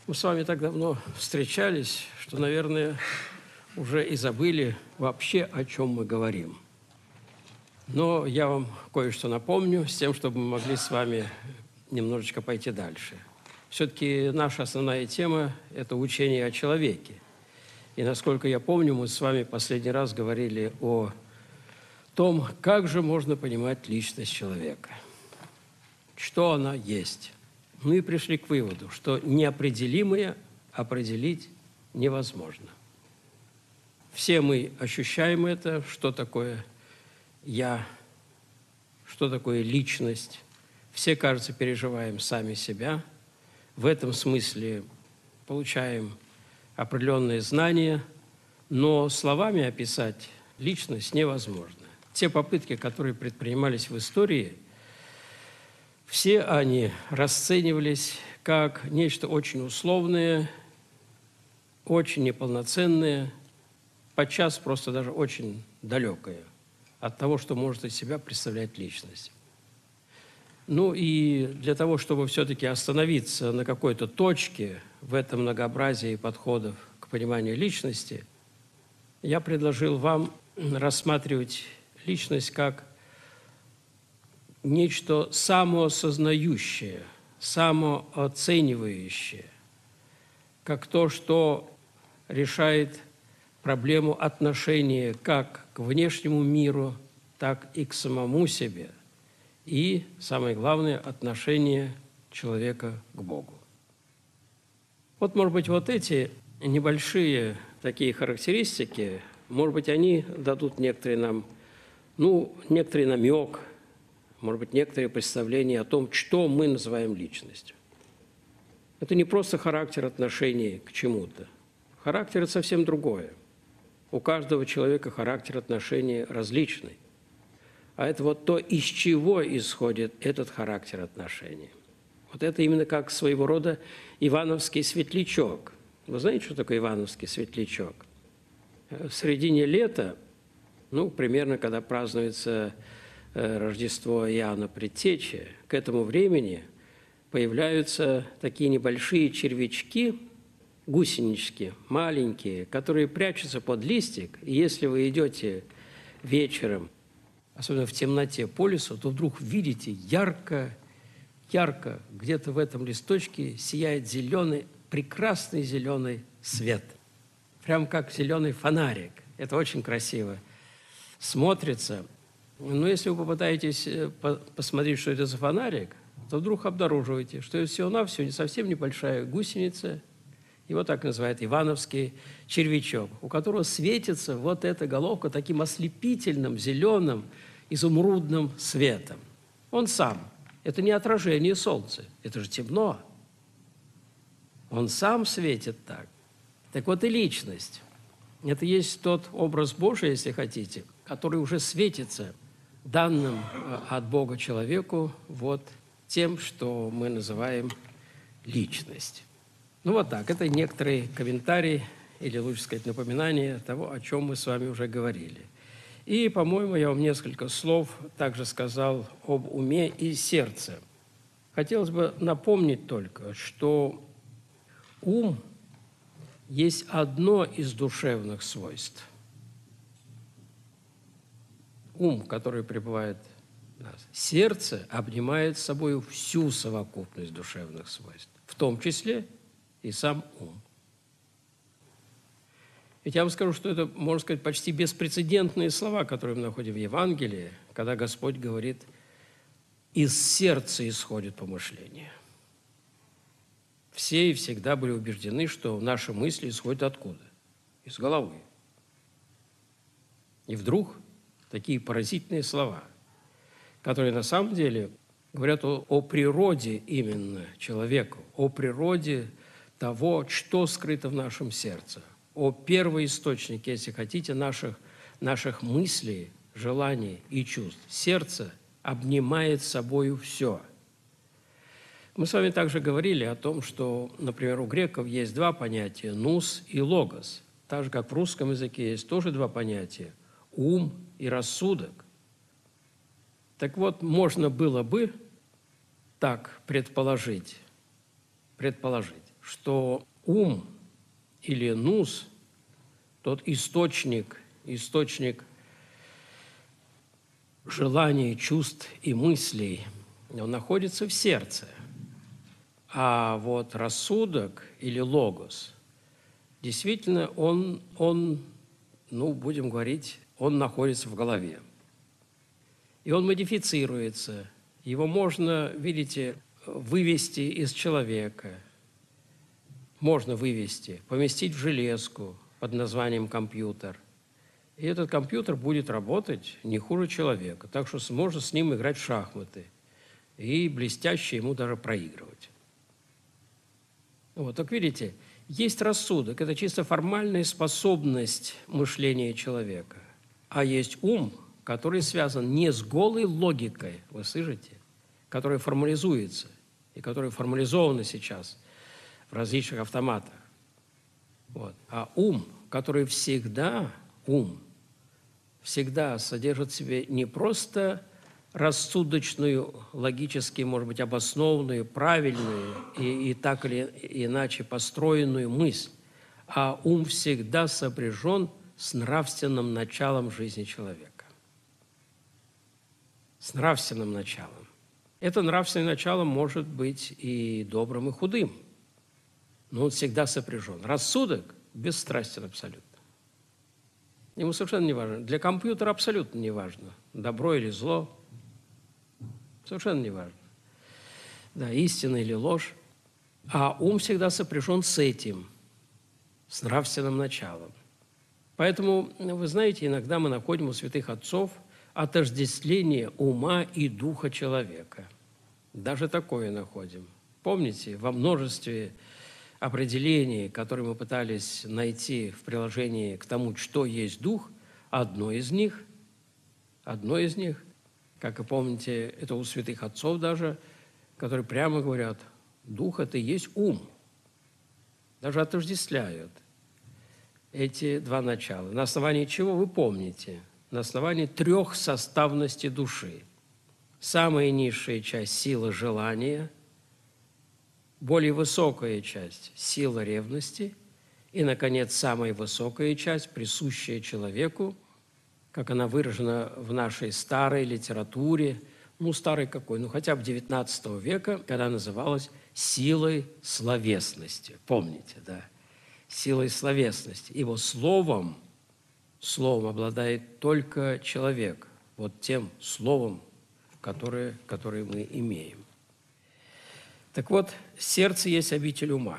Мы с вами так давно встречались, что, наверное, уже и забыли вообще, о чем мы говорим. Но я вам кое-что напомню, с тем, чтобы мы могли с вами немножечко пойти дальше. Все-таки наша основная тема – это учение о человеке. И, насколько я помню, мы с вами последний раз говорили о том, как же можно понимать личность человека, что она есть. Ну и пришли к выводу, что неопределимое определить невозможно. Все мы ощущаем это, что такое «я», что такое личность. Все, кажется, переживаем сами себя. В этом смысле получаем определенные знания, но словами описать личность невозможно. Те попытки, которые предпринимались в истории, все они расценивались как нечто очень условное, очень неполноценное, подчас просто даже очень далекое от того, что может из себя представлять личность. Ну и для того, чтобы все-таки остановиться на какой-то точке в этом многообразии подходов к пониманию личности, я предложил вам рассматривать личность как нечто самоосознающее, самооценивающее, как то, что решает проблему отношения как к внешнему миру, так и к самому себе, и, самое главное, отношение человека к Богу. Вот, может быть, вот эти небольшие такие характеристики, может быть, они дадут некоторый нам, некоторый намек, может быть, некоторые представления о том, что мы называем личностью. Это не просто характер отношений к чему-то. Характер – это совсем другое. У каждого человека характер отношений различный. А это вот то, из чего исходит этот характер отношений. Вот это именно как своего рода ивановский светлячок. Вы знаете, что такое ивановский светлячок? В середине лета, примерно когда празднуется Рождество Иоанна Предтечи, к этому времени появляются такие небольшие червячки, гусенички, маленькие, которые прячутся под листик. И если вы идете вечером, особенно в темноте по лесу, то вдруг видите ярко, где-то в этом листочке сияет зеленый, прекрасный зеленый свет. Прям как зеленый фонарик. Это очень красиво смотрится. Но если вы попытаетесь посмотреть, что это за фонарик, то вдруг обнаруживаете, что это всего-навсего совсем небольшая гусеница, его так называют ивановский червячок, у которого светится вот эта головка таким ослепительным, зеленым, изумрудным светом. Он сам. Это не отражение солнца, это же темно. Он сам светит так. Так вот и личность. Это есть тот образ Божий, если хотите, который уже светится данным от Бога человеку вот тем, что мы называем личность. Вот так. Это некоторые комментарии, или лучше сказать, напоминание того, о чем мы с вами уже говорили. И, по-моему, я вам несколько слов также сказал об уме и сердце. Хотелось бы напомнить только, что ум есть одно из душевных свойств. Ум, который пребывает в нас. Сердце обнимает собой всю совокупность душевных свойств, в том числе и сам ум. Ведь я вам скажу, что это, можно сказать, почти беспрецедентные слова, которые мы находим в Евангелии, когда Господь говорит: «Из сердца исходит помышление». Все и всегда были убеждены, что наши мысли исходят откуда? Из головы. И вдруг такие поразительные слова, которые на самом деле говорят о природе именно человека, о природе того, что скрыто в нашем сердце, о первоисточнике, если хотите, наших мыслей, желаний и чувств. Сердце обнимает собою все. Мы с вами также говорили о том, что, например, у греков есть два понятия – нус и логос. Так же, как в русском языке есть тоже два понятия – ум и рассудок. Так вот, можно было бы так предположить, что ум или нус, тот источник желаний, чувств и мыслей, он находится в сердце. А вот рассудок или логос, действительно, он, будем говорить, он находится в голове. И он модифицируется. Его можно, видите, вывести из человека. Можно вывести, поместить в железку под названием компьютер. И этот компьютер будет работать не хуже человека. Так что можно с ним играть в шахматы. И блестяще ему даже проигрывать. Вот, так видите, есть рассудок. Это чисто формальная способность мышления человека. А есть ум, который связан не с голой логикой, вы слышите, которая формализуется и которая формализована сейчас в различных автоматах. Вот. А ум, который всегда содержит в себе не просто рассудочную, логически, может быть, обоснованную, правильную и так или иначе построенную мысль, а ум всегда сопряжен с нравственным началом жизни человека. С нравственным началом. Это нравственное начало может быть и добрым, и худым, но он всегда сопряжен. Рассудок бесстрастен абсолютно. Ему совершенно не важно. Для компьютера абсолютно не важно, добро или зло. Совершенно не важно. Да, истина или ложь. А ум всегда сопряжен с этим, с нравственным началом. Поэтому, вы знаете, иногда мы находим у святых отцов отождествление ума и духа человека. Даже такое находим. Помните, во множестве определений, которые мы пытались найти в приложении к тому, что есть дух, одно из них, как и помните, это у святых отцов даже, которые прямо говорят, дух – это и есть ум. Даже отождествляют эти два начала. На основании чего вы помните? На основании трехсоставности души. Самая низшая часть – сила желания, более высокая часть – сила ревности, и, наконец, самая высокая часть, присущая человеку, как она выражена в нашей старой литературе, старой какой, хотя бы XIX века, когда называлась силой словесности. Помните, да? Силой словесности. Ибо словом обладает только человек, вот тем словом, которое мы имеем. Так вот, сердце есть обитель ума.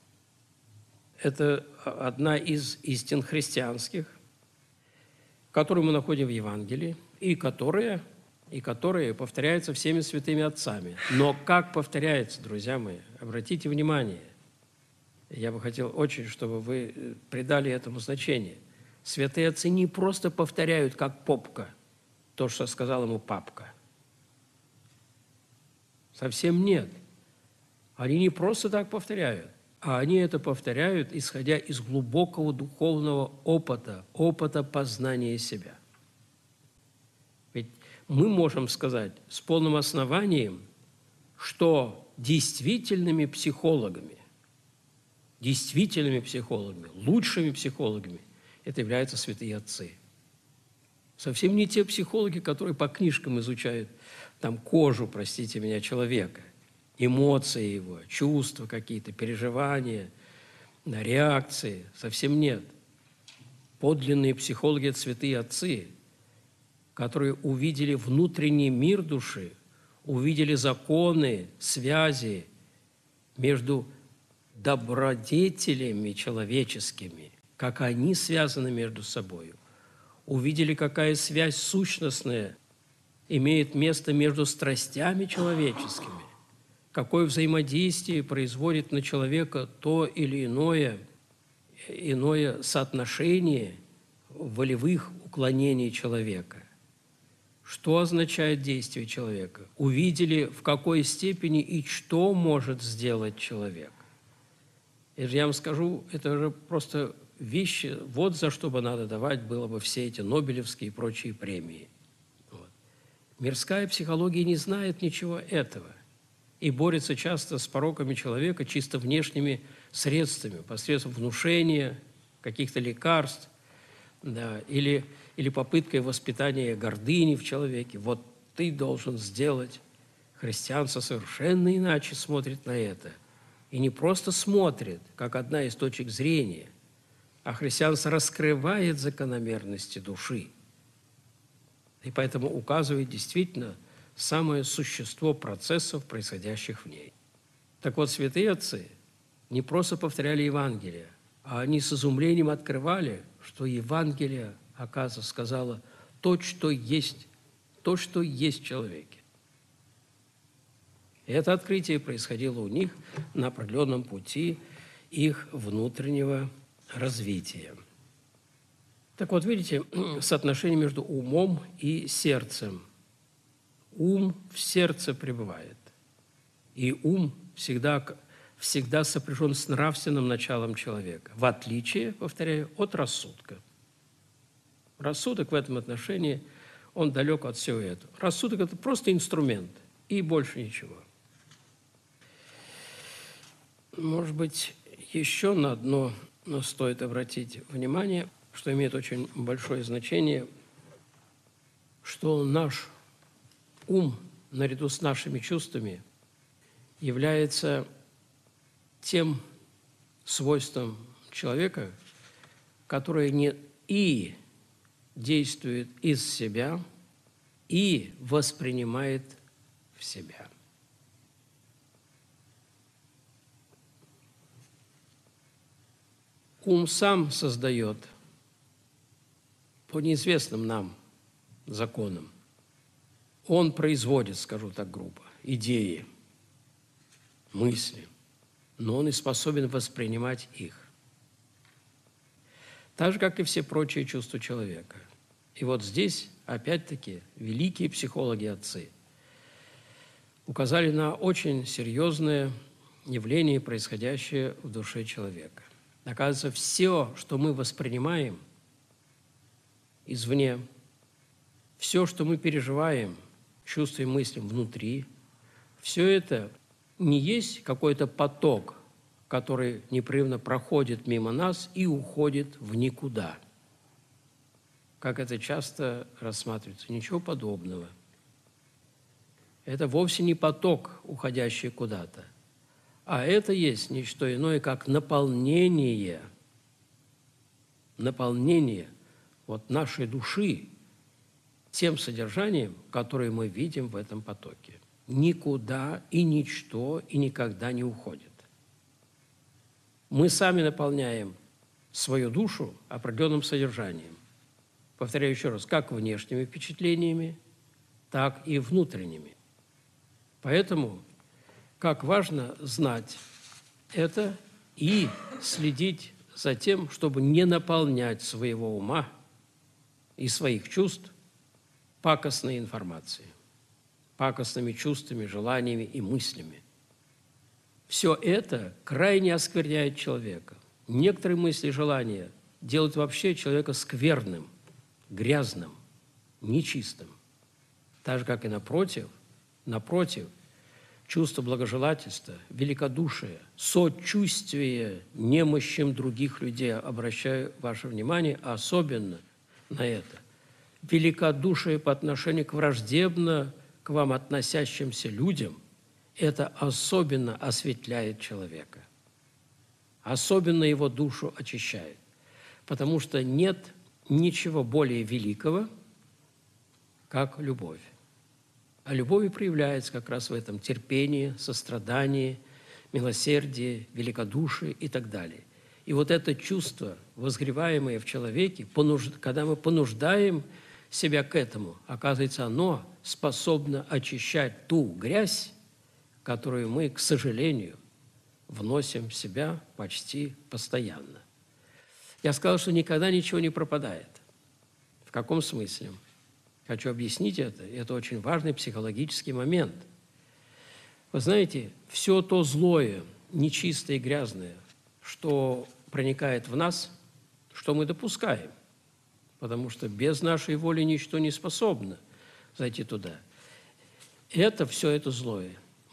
Это одна из истин христианских, которую мы находим в Евангелии, и которая повторяется всеми святыми отцами. Но как повторяется, друзья мои, обратите внимание, я бы хотел очень, чтобы вы придали этому значение. Святые отцы не просто повторяют, как попка, то, что сказал ему папка. Совсем нет. Они не просто так повторяют, а они это повторяют, исходя из глубокого духовного опыта познания себя. Ведь мы можем сказать с полным основанием, что действительными психологами, лучшими психологами это являются святые отцы. Совсем не те психологи, которые по книжкам изучают кожу, простите меня, человека, эмоции его, чувства какие-то, переживания, реакции. Совсем нет. Подлинные психологи – это святые отцы, которые увидели внутренний мир души, увидели законы, связи между добродетелями человеческими, как они связаны между собой. Увидели, какая связь сущностная имеет место между страстями человеческими, какое взаимодействие производит на человека то или иное соотношение волевых уклонений человека. Что означает действие человека? Увидели, в какой степени и что может сделать человек. И я вам скажу, это же просто вещи, вот за что бы надо давать было бы все эти Нобелевские и прочие премии. Вот. Мирская психология не знает ничего этого. и борется часто с пороками человека чисто внешними средствами, посредством внушения, каких-то лекарств, да, или попыткой воспитания гордыни в человеке. Вот ты должен сделать. Христианство совершенно иначе смотрит на это. И не просто смотрит, как одна из точек зрения, а христианство раскрывает закономерности души. И поэтому указывает действительно самое существо процессов, происходящих в ней. Так вот, святые отцы не просто повторяли Евангелие, а они с изумлением открывали, что Евангелие, оказывается, сказала то, что есть в человеке. И это открытие происходило у них на определенном пути их внутреннего развития. Так вот, видите, соотношение между умом и сердцем. Ум в сердце пребывает. И ум всегда сопряжен с нравственным началом человека, в отличие, повторяю, от рассудка. Рассудок в этом отношении, он далек от всего этого. Рассудок – это просто инструмент, и больше ничего. Может быть, еще на одно стоит обратить внимание, что имеет очень большое значение, что наш ум, наряду с нашими чувствами, является тем свойством человека, которое не и действует из себя, и воспринимает в себя. Ум сам создает по неизвестным нам законам. Он производит, скажу так грубо, идеи, мысли, но он и способен воспринимать их. Так же, как и все прочие чувства человека. И вот здесь, опять-таки, великие психологи-отцы указали на очень серьезное явление, происходящее в душе человека. Оказывается, все, что мы воспринимаем извне, все, что мы переживаем, чувствуем, мыслим внутри, все это не есть какой-то поток, который непрерывно проходит мимо нас и уходит в никуда, как это часто рассматривается. Ничего подобного. Это вовсе не поток, уходящий куда-то, а это есть не что иное, как наполнение вот нашей души тем содержанием, которое мы видим в этом потоке. Никуда и ничто и никогда не уходит. Мы сами наполняем свою душу определенным содержанием. Повторяю еще раз, как внешними впечатлениями, так и внутренними. Поэтому как важно знать это и следить за тем, чтобы не наполнять своего ума и своих чувств пакостной информацией, пакостными чувствами, желаниями и мыслями. Все это крайне оскверняет человека. Некоторые мысли и желания делают вообще человека скверным, грязным, нечистым. Так же, как и напротив, чувство благожелательства, великодушия, сочувствия немощам других людей. Обращаю ваше внимание особенно на это. Великодушие по отношению к враждебно к вам относящимся людям – это особенно осветляет человека, особенно его душу очищает, потому что нет ничего более великого, как любовь. А любовь проявляется как раз в этом терпении, сострадании, милосердии, великодушии и так далее. И вот это чувство, возгреваемое в человеке, когда мы понуждаем себя к этому, оказывается, оно способно очищать ту грязь, которую мы, к сожалению, вносим в себя почти постоянно. Я сказал, что никогда ничего не пропадает. В каком смысле? Хочу объяснить это. Это очень важный психологический момент. Вы знаете, все то злое, нечистое и грязное, что проникает в нас, что мы допускаем, потому что без нашей воли ничто не способно зайти туда. Все это злое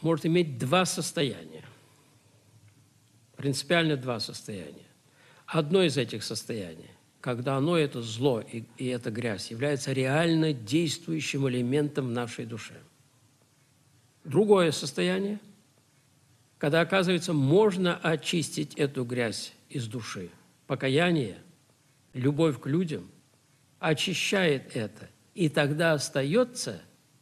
может иметь два состояния, принципиально два состояния. Одно из этих состояний, когда оно, это зло и эта грязь, является реально действующим элементом в нашей душе. Другое состояние, когда, оказывается, можно очистить эту грязь из души. Покаяние, любовь к людям очищает это. И тогда остается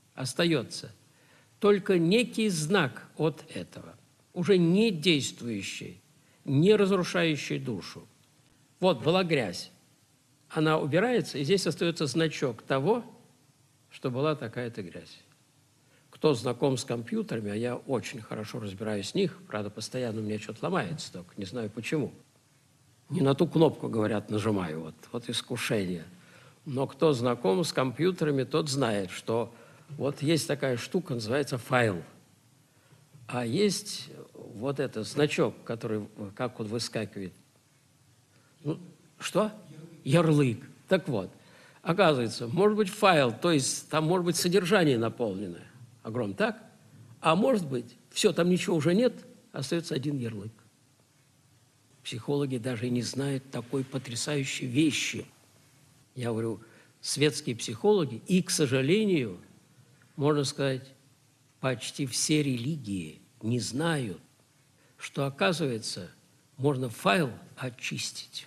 только некий знак от этого, уже не действующий, не разрушающий душу. Вот была грязь, она убирается, и здесь остается значок того, что была такая-то грязь. Кто знаком с компьютерами, а я очень хорошо разбираюсь в них, правда, постоянно у меня что-то ломается только, не знаю почему. Не на ту кнопку, говорят, нажимаю, вот искушение. Но кто знаком с компьютерами, тот знает, что вот есть такая штука, называется файл. А есть вот этот значок, который, как он выскакивает. Ну, что? Ярлык. Так вот, оказывается, может быть файл, то есть там может быть содержание наполненное, огромное, так? А может быть, все, там ничего уже нет, остается один ярлык. Психологи даже и не знают такой потрясающей вещи. Я говорю, светские психологи, и, к сожалению, можно сказать, почти все религии не знают, что, оказывается, можно файл очистить.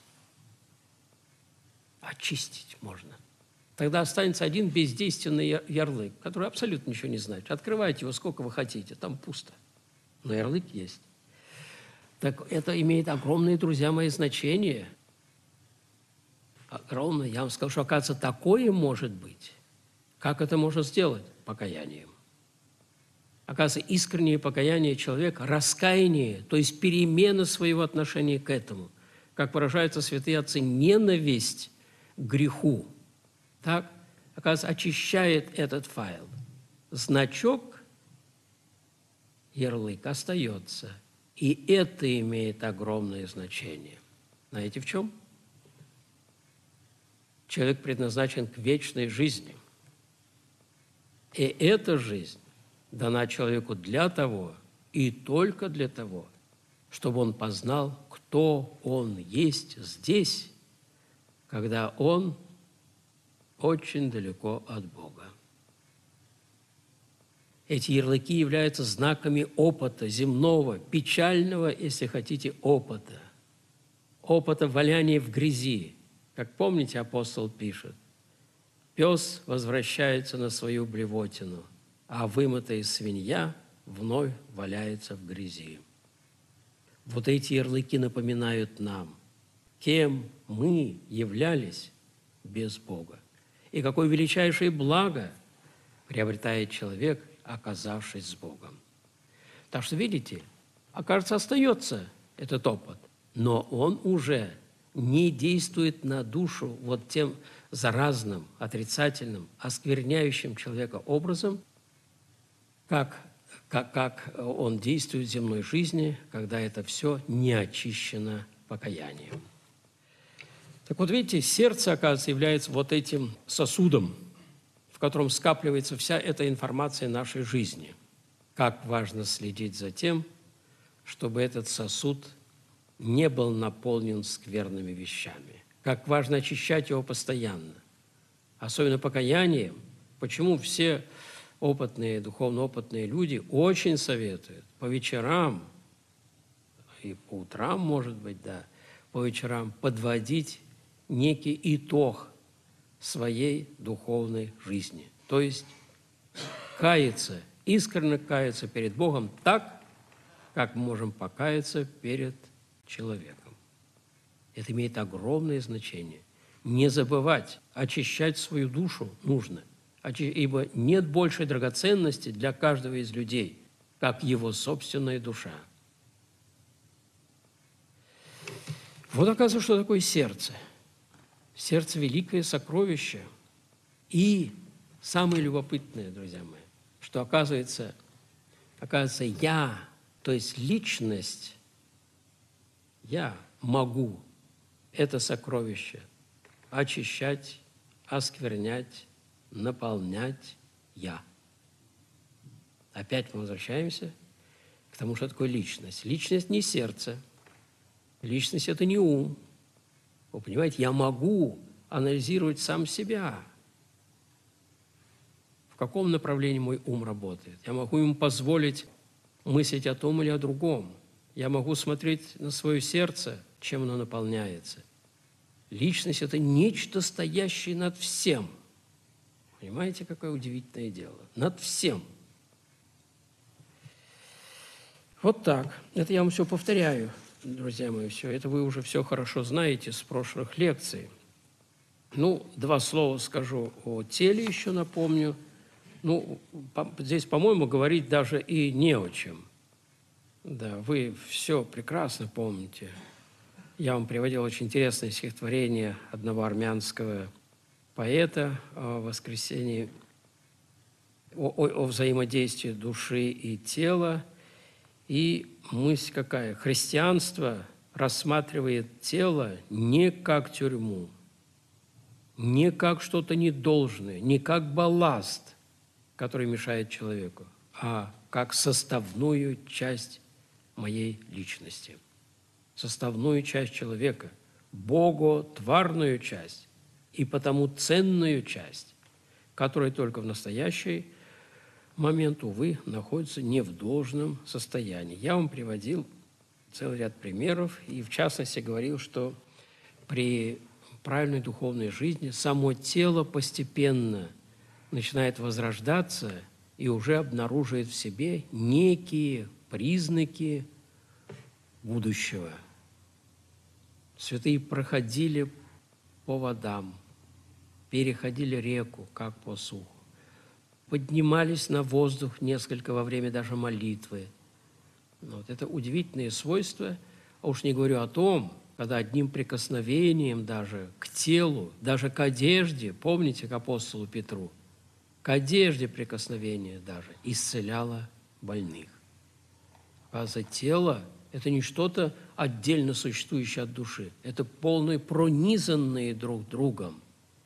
Очистить можно. Тогда останется один бездейственный ярлык, который абсолютно ничего не значит. Открывайте его сколько вы хотите, там пусто. Но ярлык есть. Так это имеет огромное, друзья мои, значение. Огромное. Я вам скажу, что, оказывается, такое может быть. Как это можно сделать? Покаянием. Оказывается, искреннее покаяние человека, раскаяние, то есть перемена своего отношения к этому, как выражаются святые отцы, ненависть к греху, так, оказывается, очищает этот файл. Значок, ярлык остается, и это имеет огромное значение. Знаете, в чем? Человек предназначен к вечной жизни. И эта жизнь дана человеку для того и только для того, чтобы он познал, кто он есть здесь, когда он очень далеко от Бога. Эти ярлыки являются знаками опыта земного, печального, если хотите, опыта. Опыта валяния в грязи. Как помните, апостол пишет, «Пес возвращается на свою блевотину, а вымытая свинья вновь валяется в грязи». Вот эти ярлыки напоминают нам, кем мы являлись без Бога. И какое величайшее благо приобретает человек, оказавшись с Богом. Так что, видите, окажется, остается этот опыт, но он уже не действует на душу вот тем заразным, отрицательным, оскверняющим человека образом, как он действует в земной жизни, когда это все не очищено покаянием. Так вот, видите, сердце, оказывается, является вот этим сосудом, в котором скапливается вся эта информация нашей жизни. Как важно следить за тем, чтобы этот сосуд не был наполнен скверными вещами. Как важно очищать его постоянно. Особенно покаянием. Почему все опытные, духовно опытные люди очень советуют по вечерам, и по утрам, может быть, да, по вечерам подводить некий итог своей духовной жизни. То есть каяться, искренне каяться перед Богом так, как мы можем покаяться перед человеком. Это имеет огромное значение. Не забывать, очищать свою душу нужно, ибо нет большей драгоценности для каждого из людей, как его собственная душа. Вот оказывается, что такое сердце. Сердце – великое сокровище. И самое любопытное, друзья мои, что оказывается, я, то есть личность, я могу это сокровище очищать, осквернять, наполнять я. Опять мы возвращаемся к тому, что такое личность. Личность не сердце. Личность – это не ум. Вы понимаете, я могу анализировать сам себя. В каком направлении мой ум работает. Я могу ему позволить мыслить о том или о другом. Я могу смотреть на свое сердце, чем оно наполняется. Личность – это нечто, стоящее над всем. Понимаете, какое удивительное дело? Над всем. Вот так. Это я вам все повторяю, друзья мои, все. Это вы уже все хорошо знаете с прошлых лекций. Ну, два слова скажу о теле еще напомню. Ну, здесь, по-моему, говорить даже и не о чем. Да, вы все прекрасно помните. Я вам приводил очень интересное стихотворение одного армянского поэта о воскресении, о взаимодействии души и тела. И мысль какая? Христианство рассматривает тело не как тюрьму, не как что-то недолжное, не как балласт, который мешает человеку, а как составную часть моей личности, составную часть человека, боготворную часть и потому ценную часть, которая только в настоящий момент, увы, находится не в должном состоянии. Я вам приводил целый ряд примеров и, в частности, говорил, что при правильной духовной жизни само тело постепенно начинает возрождаться и уже обнаруживает в себе некие признаки будущего. Святые проходили по водам, переходили реку, как по суху, поднимались на воздух несколько во время даже молитвы. Вот это удивительные свойства, а уж не говорю о том, когда одним прикосновением даже к телу, даже к одежде, помните, к апостолу Петру, к одежде прикосновение даже исцеляло больных. А за тело – это не что-то отдельно существующее от души, это полные пронизанные друг другом.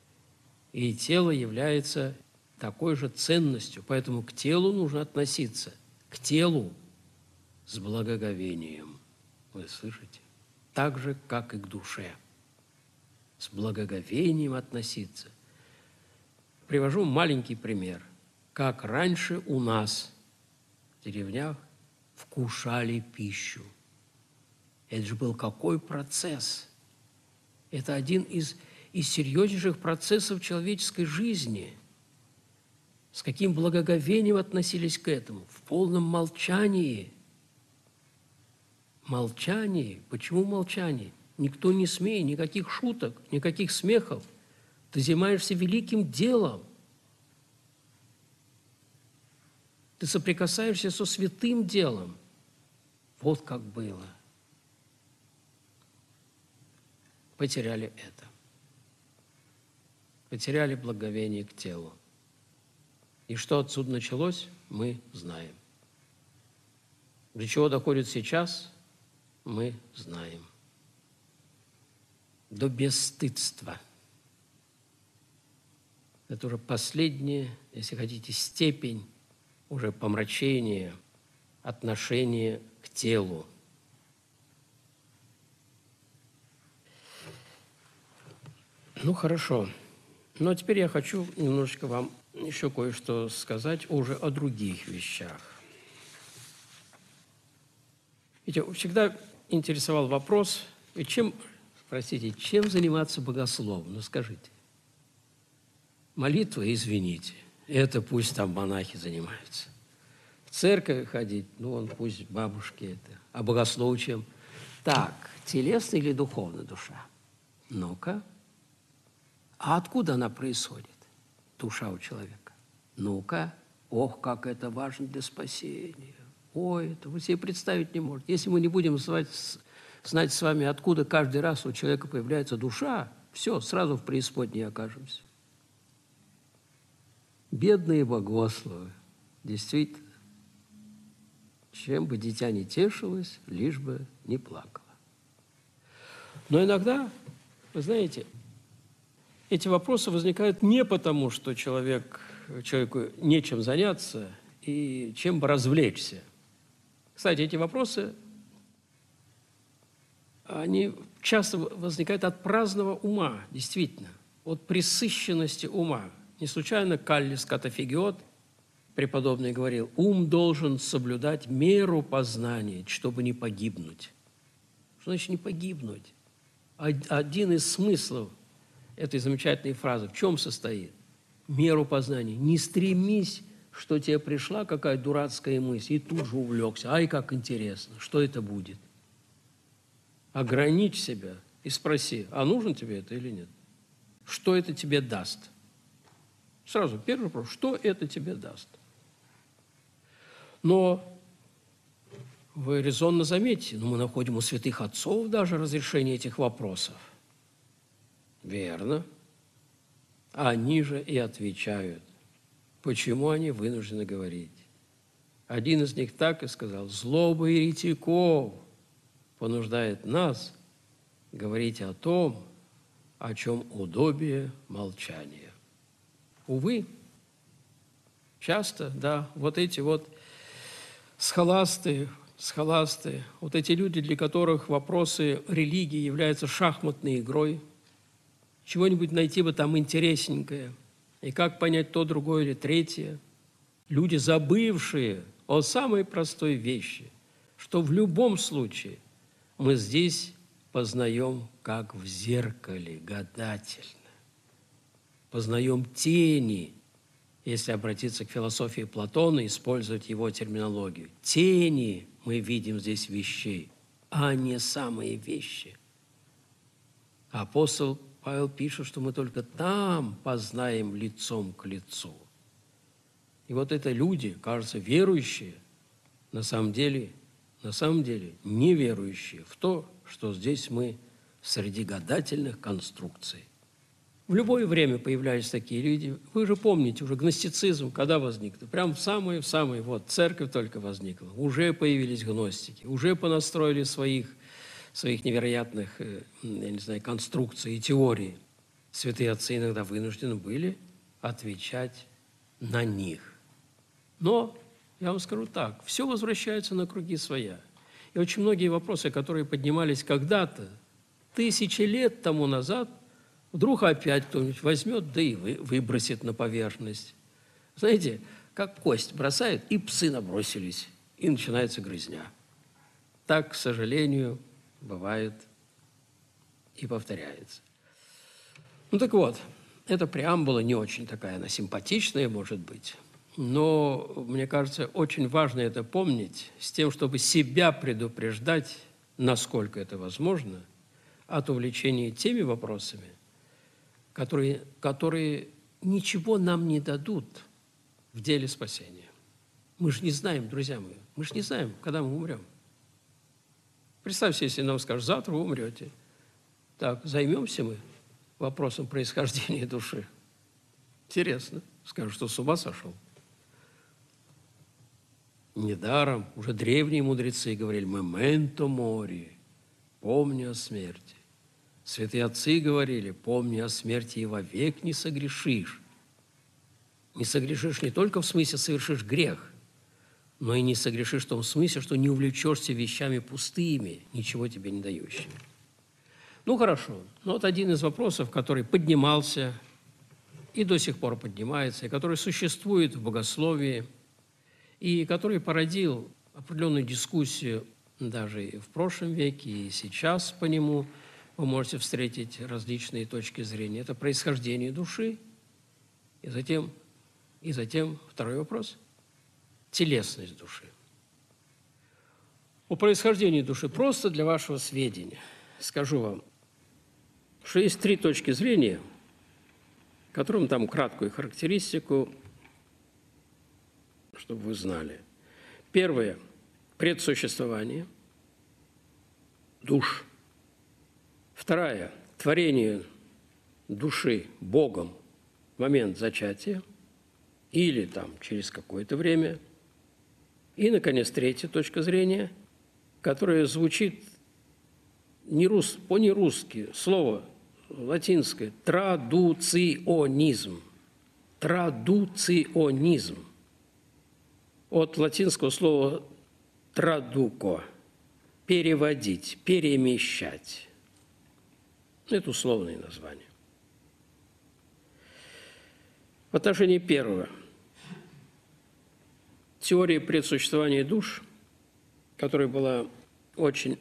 И тело является такой же ценностью, поэтому к телу нужно относиться, к телу с благоговением. Вы слышите? Так же, как и к душе. С благоговением относиться. Привожу маленький пример. Как раньше у нас в деревнях вкушали пищу. Это же был какой процесс? Это один из серьезнейших процессов человеческой жизни. С каким благоговением относились к этому? В полном молчании. Молчании. Почему молчание? Никто не смеет, никаких шуток, никаких смехов. Ты занимаешься великим делом. Ты соприкасаешься со святым делом. Вот как было. Потеряли это. Потеряли благоговение к телу. И что отсюда началось, мы знаем. До чего доходит сейчас, мы знаем. До бесстыдства. Это уже последняя, если хотите, степень уже помрачения отношения к телу. Ну, хорошо. Но теперь я хочу немножечко вам еще кое-что сказать уже о других вещах. Видите, всегда интересовал вопрос, чем заниматься богословом? Ну, скажите. Молитва, извините, это пусть там монахи занимаются. В церковь ходить, пусть бабушки это. А богослов чем? Так, телесная или духовная душа? Ну-ка. А откуда она происходит, душа у человека? Ну-ка. Ох, как это важно для спасения. Ой, это вы себе представить не можете. Если мы не будем знать с вами, откуда каждый раз у человека появляется душа, все, сразу в преисподней окажемся. Бедные богословы, действительно, чем бы дитя не тешилось, лишь бы не плакало. Но иногда, вы знаете, эти вопросы возникают не потому, что человеку нечем заняться и чем бы развлечься. Кстати, эти вопросы, они часто возникают от праздного ума, действительно, от пресыщенности ума. Не случайно Каллис Катафигиот, преподобный, говорил: ум должен соблюдать меру познания, чтобы не погибнуть. Что значит не погибнуть? Один из смыслов этой замечательной фразы в чем состоит? Меру познания. Не стремись, что тебе пришла какая-то дурацкая мысль, и тут же увлекся. Ай, как интересно, что это будет? Ограничь себя и спроси, а нужно тебе это или нет? Что это тебе даст? Сразу первый вопрос, что это тебе даст? Но вы резонно заметите, мы находим у святых отцов даже разрешение этих вопросов. Верно. Они же и отвечают, почему они вынуждены говорить. Один из них так и сказал: злоба еретиков понуждает нас говорить о том, о чем удобие молчания. Увы, часто, да, вот эти вот схоласты, вот эти люди, для которых вопросы религии являются шахматной игрой, чего-нибудь найти бы там интересненькое, и как понять то, другое или третье. Люди, забывшие о самой простой вещи, что в любом случае мы здесь познаем, как в зеркале, гадательно. Познаем тени, если обратиться к философии Платона, использовать его терминологию. Тени мы видим здесь вещей, а не самые вещи. Апостол Павел пишет, что мы только там познаем лицом к лицу. И вот это люди, кажется, верующие, на самом деле неверующие в то, что здесь мы среди гадательных конструкций. В любое время появлялись такие люди. Вы же помните, уже гностицизм когда возник? Прям в самой церковь только возникла. Уже появились гностики, уже понастроили своих невероятных, конструкций и теорий. Святые отцы иногда вынуждены были отвечать на них. Но, я вам скажу так, все возвращается на круги своя. И очень многие вопросы, которые поднимались когда-то, тысячи лет тому назад, вдруг опять кто-нибудь возьмет, да и выбросит на поверхность. Знаете, как кость бросают, и псы набросились, и начинается грызня. Так, к сожалению, бывает и повторяется. Так вот, эта преамбула не очень такая, она симпатичная, может быть, но, мне кажется, очень важно это помнить с тем, чтобы себя предупреждать, насколько это возможно, от увлечения теми вопросами, которые ничего нам не дадут в деле спасения. Мы же не знаем, друзья мои, мы же не знаем, когда мы умрем. Представьте, если нам скажут: завтра вы умрете. Так, займемся мы вопросом происхождения души. Интересно. Скажут, что с ума сошел. Недаром уже древние мудрецы говорили: «Мементо мори», помни о смерти. Святые отцы говорили: помни о смерти и вовек не согрешишь. Не согрешишь не только в смысле совершишь грех, но и не согрешишь в том смысле, что не увлечешься вещами пустыми, ничего тебе не дающими. Хорошо. Вот один из вопросов, который поднимался и до сих пор поднимается, и который существует в богословии, и который породил определенную дискуссию даже и в прошлом веке, и сейчас по нему вы можете встретить различные точки зрения. Это происхождение души. И затем второй вопрос – телесность души. О происхождении души просто для вашего сведения скажу вам, что есть 3 точки зрения, которым дам краткую характеристику, чтобы вы знали. Первое – предсуществование душ. Вторая – творение души Богом в момент зачатия или через какое-то время. И, наконец, третья точка зрения, которая звучит по-нерусски, слово латинское – традуционизм. Традуционизм. От латинского слова традуко, переводить, перемещать. Это условные названия. В отношении первого. Теория предсуществования душ, которая была очень,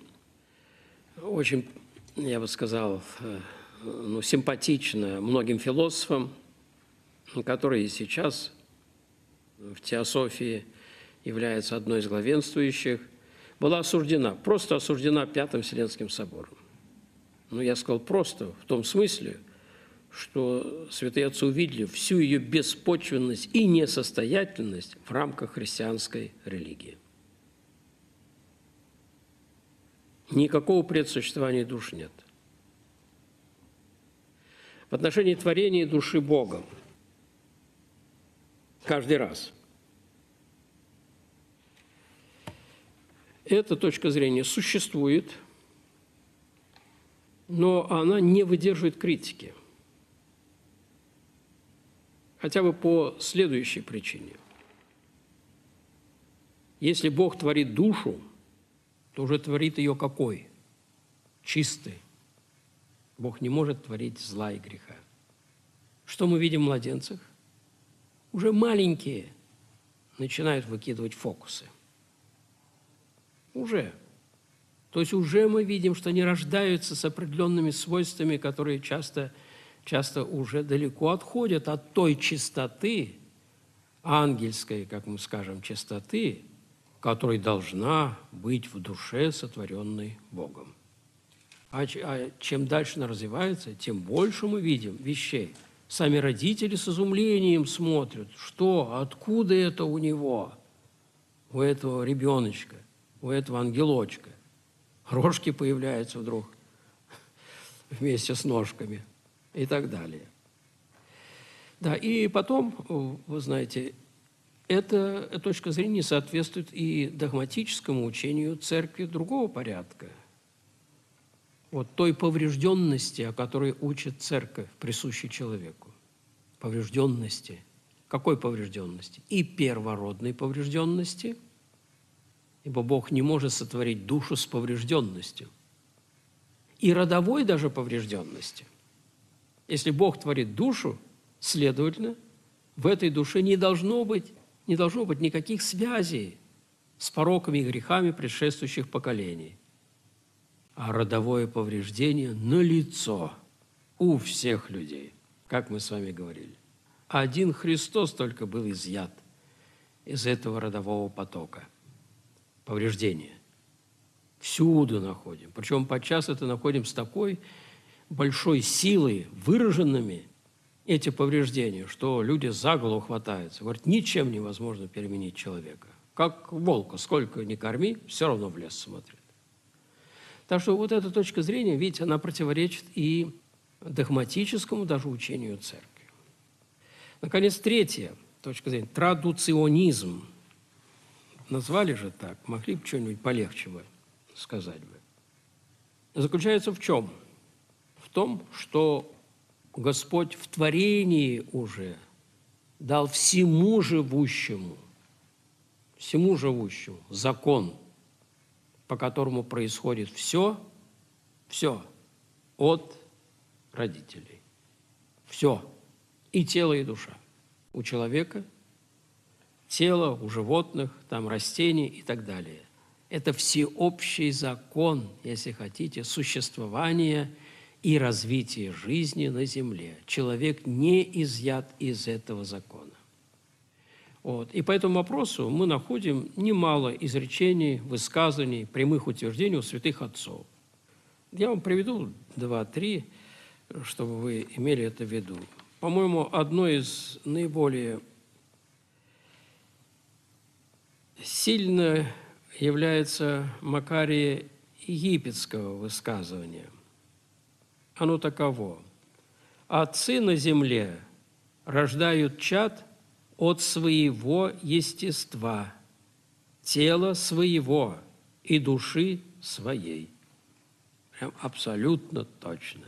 я бы сказал, симпатична многим философам, которые сейчас в теософии является одной из главенствующих, была осуждена, просто осуждена Пятым Вселенским собором. Я сказал просто в том смысле, что святые отцы увидели всю ее беспочвенность и несостоятельность в рамках христианской религии. Никакого предсуществования душ нет. В отношении творения души Богом каждый раз эта точка зрения существует, но она не выдерживает критики. Хотя бы по следующей причине. Если Бог творит душу, то уже творит ее какой? Чистой. Бог не может творить зла и греха. Что мы видим в младенцах? Уже маленькие начинают выкидывать фокусы. Уже. То есть уже мы видим, что они рождаются с определенными свойствами, которые часто уже далеко отходят от той чистоты, ангельской, как мы скажем, чистоты, которая должна быть в душе, сотворенной Богом. А чем дальше она развивается, тем больше мы видим вещей. Сами родители с изумлением смотрят, что, откуда это у него, у этого ребеночка, у этого ангелочка. Рожки появляются вдруг вместе с ножками и так далее. Да, и потом, вы знаете, эта точка зрения соответствует и догматическому учению церкви другого порядка. Вот той поврежденности, о которой учит церковь, присущей человеку. Поврежденности. Какой поврежденности? И первородной поврежденности, ибо Бог не может сотворить душу с поврежденностью. И родовой даже поврежденности. Если Бог творит душу, следовательно, в этой душе не должно быть никаких связей с пороками и грехами предшествующих поколений. А родовое повреждение налицо у всех людей, как мы с вами говорили. Один Христос только был изъят из этого родового потока. Повреждения. Всюду находим. Причем подчас это находим с такой большой силой, выраженными эти повреждения, что люди за голову хватаются. Говорят, ничем невозможно переменить человека. Как волка, сколько ни корми, все равно в лес смотрит. Так что вот эта точка зрения, видите, она противоречит и догматическому даже учению церкви. Наконец, третья точка зрения – традуционизм. Назвали же так, могли бы что-нибудь полегче бы сказать бы. Заключается в чем? В том, что Господь в творении уже дал всему живущему закон, по которому происходит все от родителей. Все. И тело, и душа. У человека, тело, у животных, там растений и так далее. Это всеобщий закон, если хотите, существования и развития жизни на земле. Человек не изъят из этого закона. Вот. И по этому вопросу мы находим немало изречений, высказываний, прямых утверждений у святых отцов. Я вам приведу 2-3, чтобы вы имели это в виду. По-моему, одно из наиболее сильно является Макария Египетского высказывания. Оно таково. «Отцы на земле рождают чад от своего естества, тела своего и души своей». Прям абсолютно точно.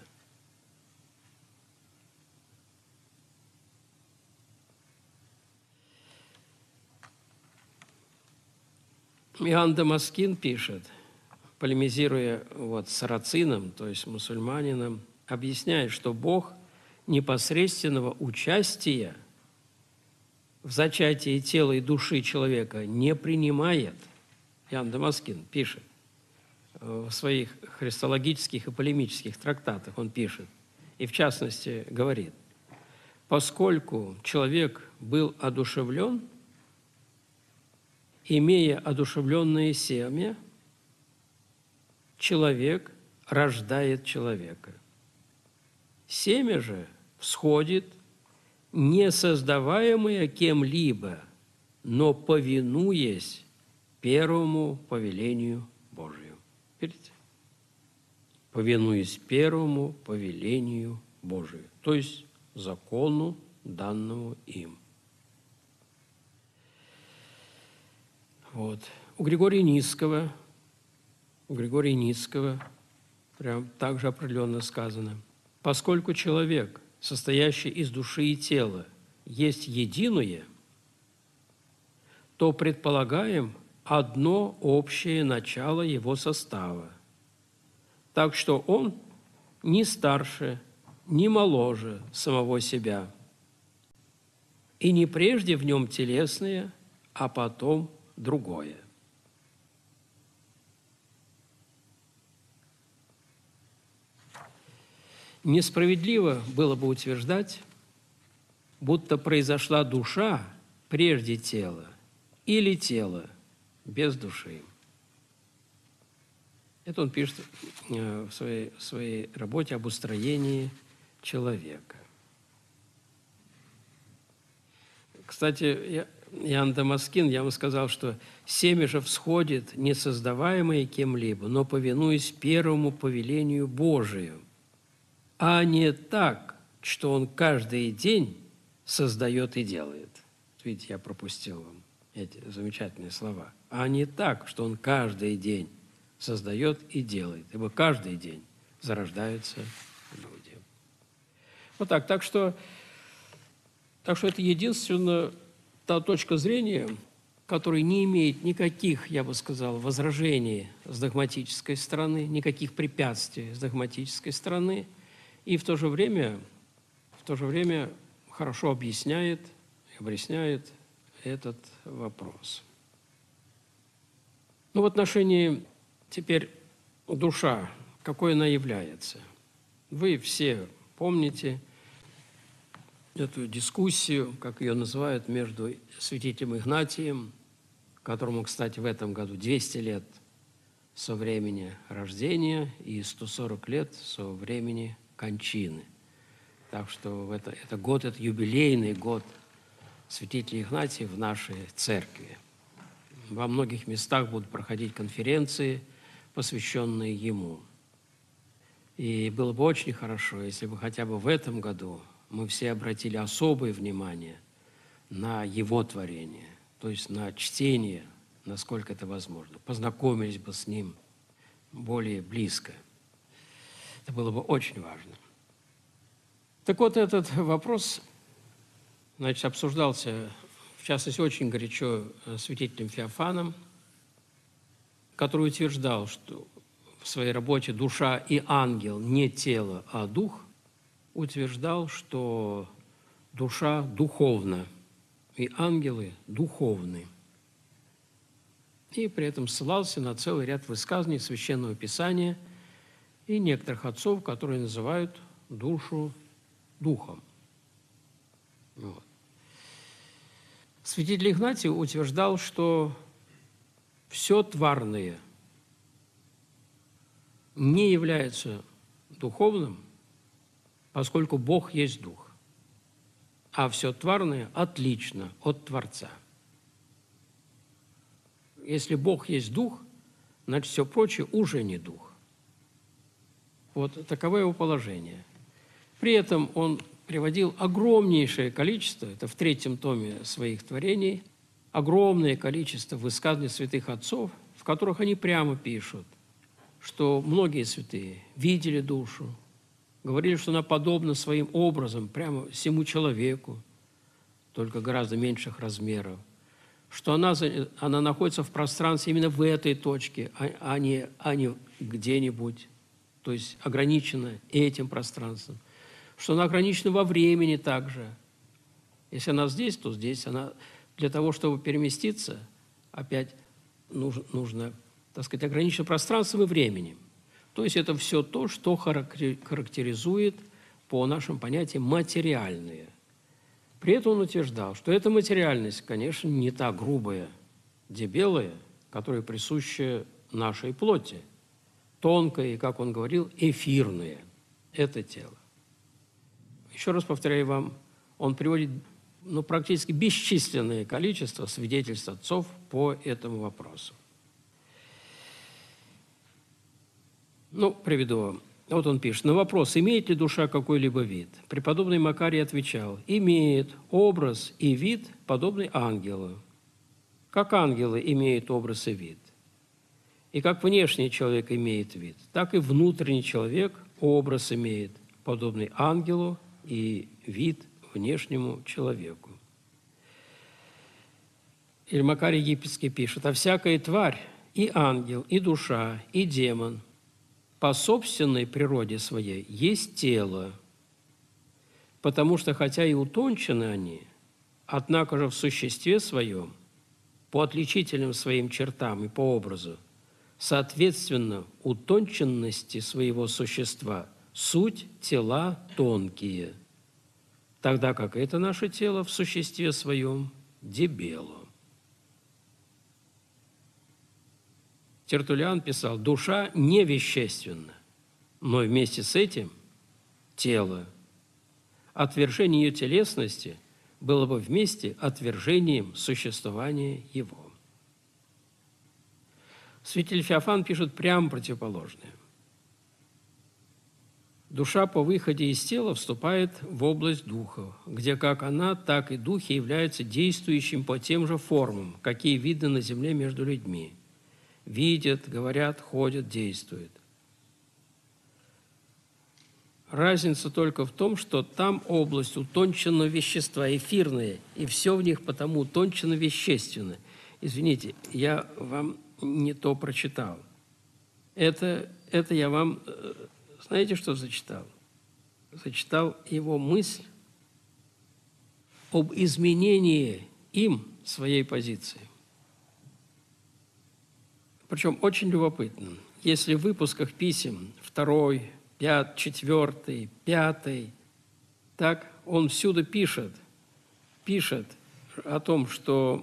Иоанн Дамаскин пишет, полемизируя с сарацином, то есть мусульманином, объясняет, что Бог непосредственного участия в зачатии тела и души человека не принимает. Иоанн Дамаскин пишет в своих христологических и полемических трактатах, он пишет, и в частности говорит, поскольку человек был одушевлен, имея одушевленное семя, человек рождает человека. Семя же всходит, не создаваемое кем-либо, но повинуясь первому повелению Божию. Видите? Повинуясь первому повелению Божию, то есть закону, данному им. У Григория Нисского прям так же определенно сказано, поскольку человек, состоящий из души и тела, есть единое, то предполагаем одно общее начало его состава. Так что он не старше, не моложе самого себя, и не прежде в нем телесное, а потом другое. Несправедливо было бы утверждать, будто произошла душа прежде тела или тело без души. Это он пишет в своей работе об устроении человека. Кстати, Иоанн Дамаскин, я вам сказал, что семя же всходит, не создаваемое кем-либо, но повинуясь первому повелению Божию, а не так, что он каждый день создает и делает. Видите, я пропустил вам эти замечательные слова. А не так, что он каждый день создает и делает, ибо каждый день зарождаются люди. Вот так. Так что это единственная та точка зрения, которая не имеет никаких, я бы сказал, возражений с догматической стороны, никаких препятствий с догматической стороны, и в то же время хорошо объясняет и объясняет этот вопрос. В отношении теперь душа, какой она является. Вы все помните эту дискуссию, как ее называют, между святителем Игнатием, которому, кстати, в этом году 200 лет со времени рождения и 140 лет со времени кончины. Так что это юбилейный год святителя Игнатия в нашей церкви. Во многих местах будут проходить конференции, посвященные ему. И было бы очень хорошо, если бы хотя бы в этом году мы все обратили особое внимание на его творение, то есть на чтение, насколько это возможно, познакомились бы с ним более близко. Это было бы очень важно. Так вот, этот вопрос, обсуждался, в частности, очень горячо святителем Феофаном, который утверждал, что в своей работе «Душа и ангел не тело, а дух», утверждал, что душа духовна, и ангелы духовны. И при этом ссылался на целый ряд высказаний Священного Писания и некоторых отцов, которые называют душу духом. Святитель Игнатий утверждал, что все тварное не является духовным, поскольку Бог есть Дух, а все тварное отлично от Творца. Если Бог есть Дух, значит, все прочее уже не Дух. Вот таково его положение. При этом он приводил огромнейшее количество, это в 3 томе своих творений, огромное количество высказаний святых отцов, в которых они прямо пишут, что многие святые видели душу, говорили, что она подобна своим образом прямо всему человеку, только гораздо меньших размеров. что она находится в пространстве именно в этой точке, а не где-нибудь, то есть ограничена этим пространством, что она ограничена во времени также. Если она здесь, то здесь. Она для того, чтобы переместиться, опять нужно, так сказать, ограничено пространством и временем. То есть это все то, что характеризует по нашим понятиям материальные. При этом он утверждал, что эта материальность, конечно, не та грубая, дебелая, которая присуща нашей плоти, тонкая и, как он говорил, эфирная. Это тело. Еще раз повторяю вам, он приводит практически бесчисленное количество свидетельств отцов по этому вопросу. Приведу вам. Вот он пишет. На вопрос, имеет ли душа какой-либо вид, преподобный Макарий отвечал: имеет образ и вид, подобный ангелу. Как ангелы имеют образ и вид. И как внешний человек имеет вид, так и внутренний человек образ имеет, подобный ангелу, и вид внешнему человеку. Или Макарий Египетский пишет: а всякая тварь, и ангел, и душа, и демон, по собственной природе своей есть тело, потому что, хотя и утончены они, однако же в существе своем, по отличительным своим чертам и по образу, соответственно, утонченности своего существа, суть тела тонкие, тогда как это наше тело в существе своем дебело. Тертуллиан писал: душа невещественна, но вместе с этим тело. Отвержение ее телесности было бы вместе отвержением существования его. Святитель Феофан пишет прямо противоположное. Душа по выходе из тела вступает в область духов, где как она, так и духи являются действующим по тем же формам, какие видны на земле между людьми. Видят, говорят, ходят, действуют. Разница только в том, что там область утонченного вещества, эфирная, и все в них потому утончено вещественно. Извините, я вам не то прочитал. Это я вам, знаете, что зачитал? Зачитал его мысль об изменении им своей позиции. Причем очень любопытно. Если в выпусках писем 2, 5, 4, 5, так он всюду пишет о том, что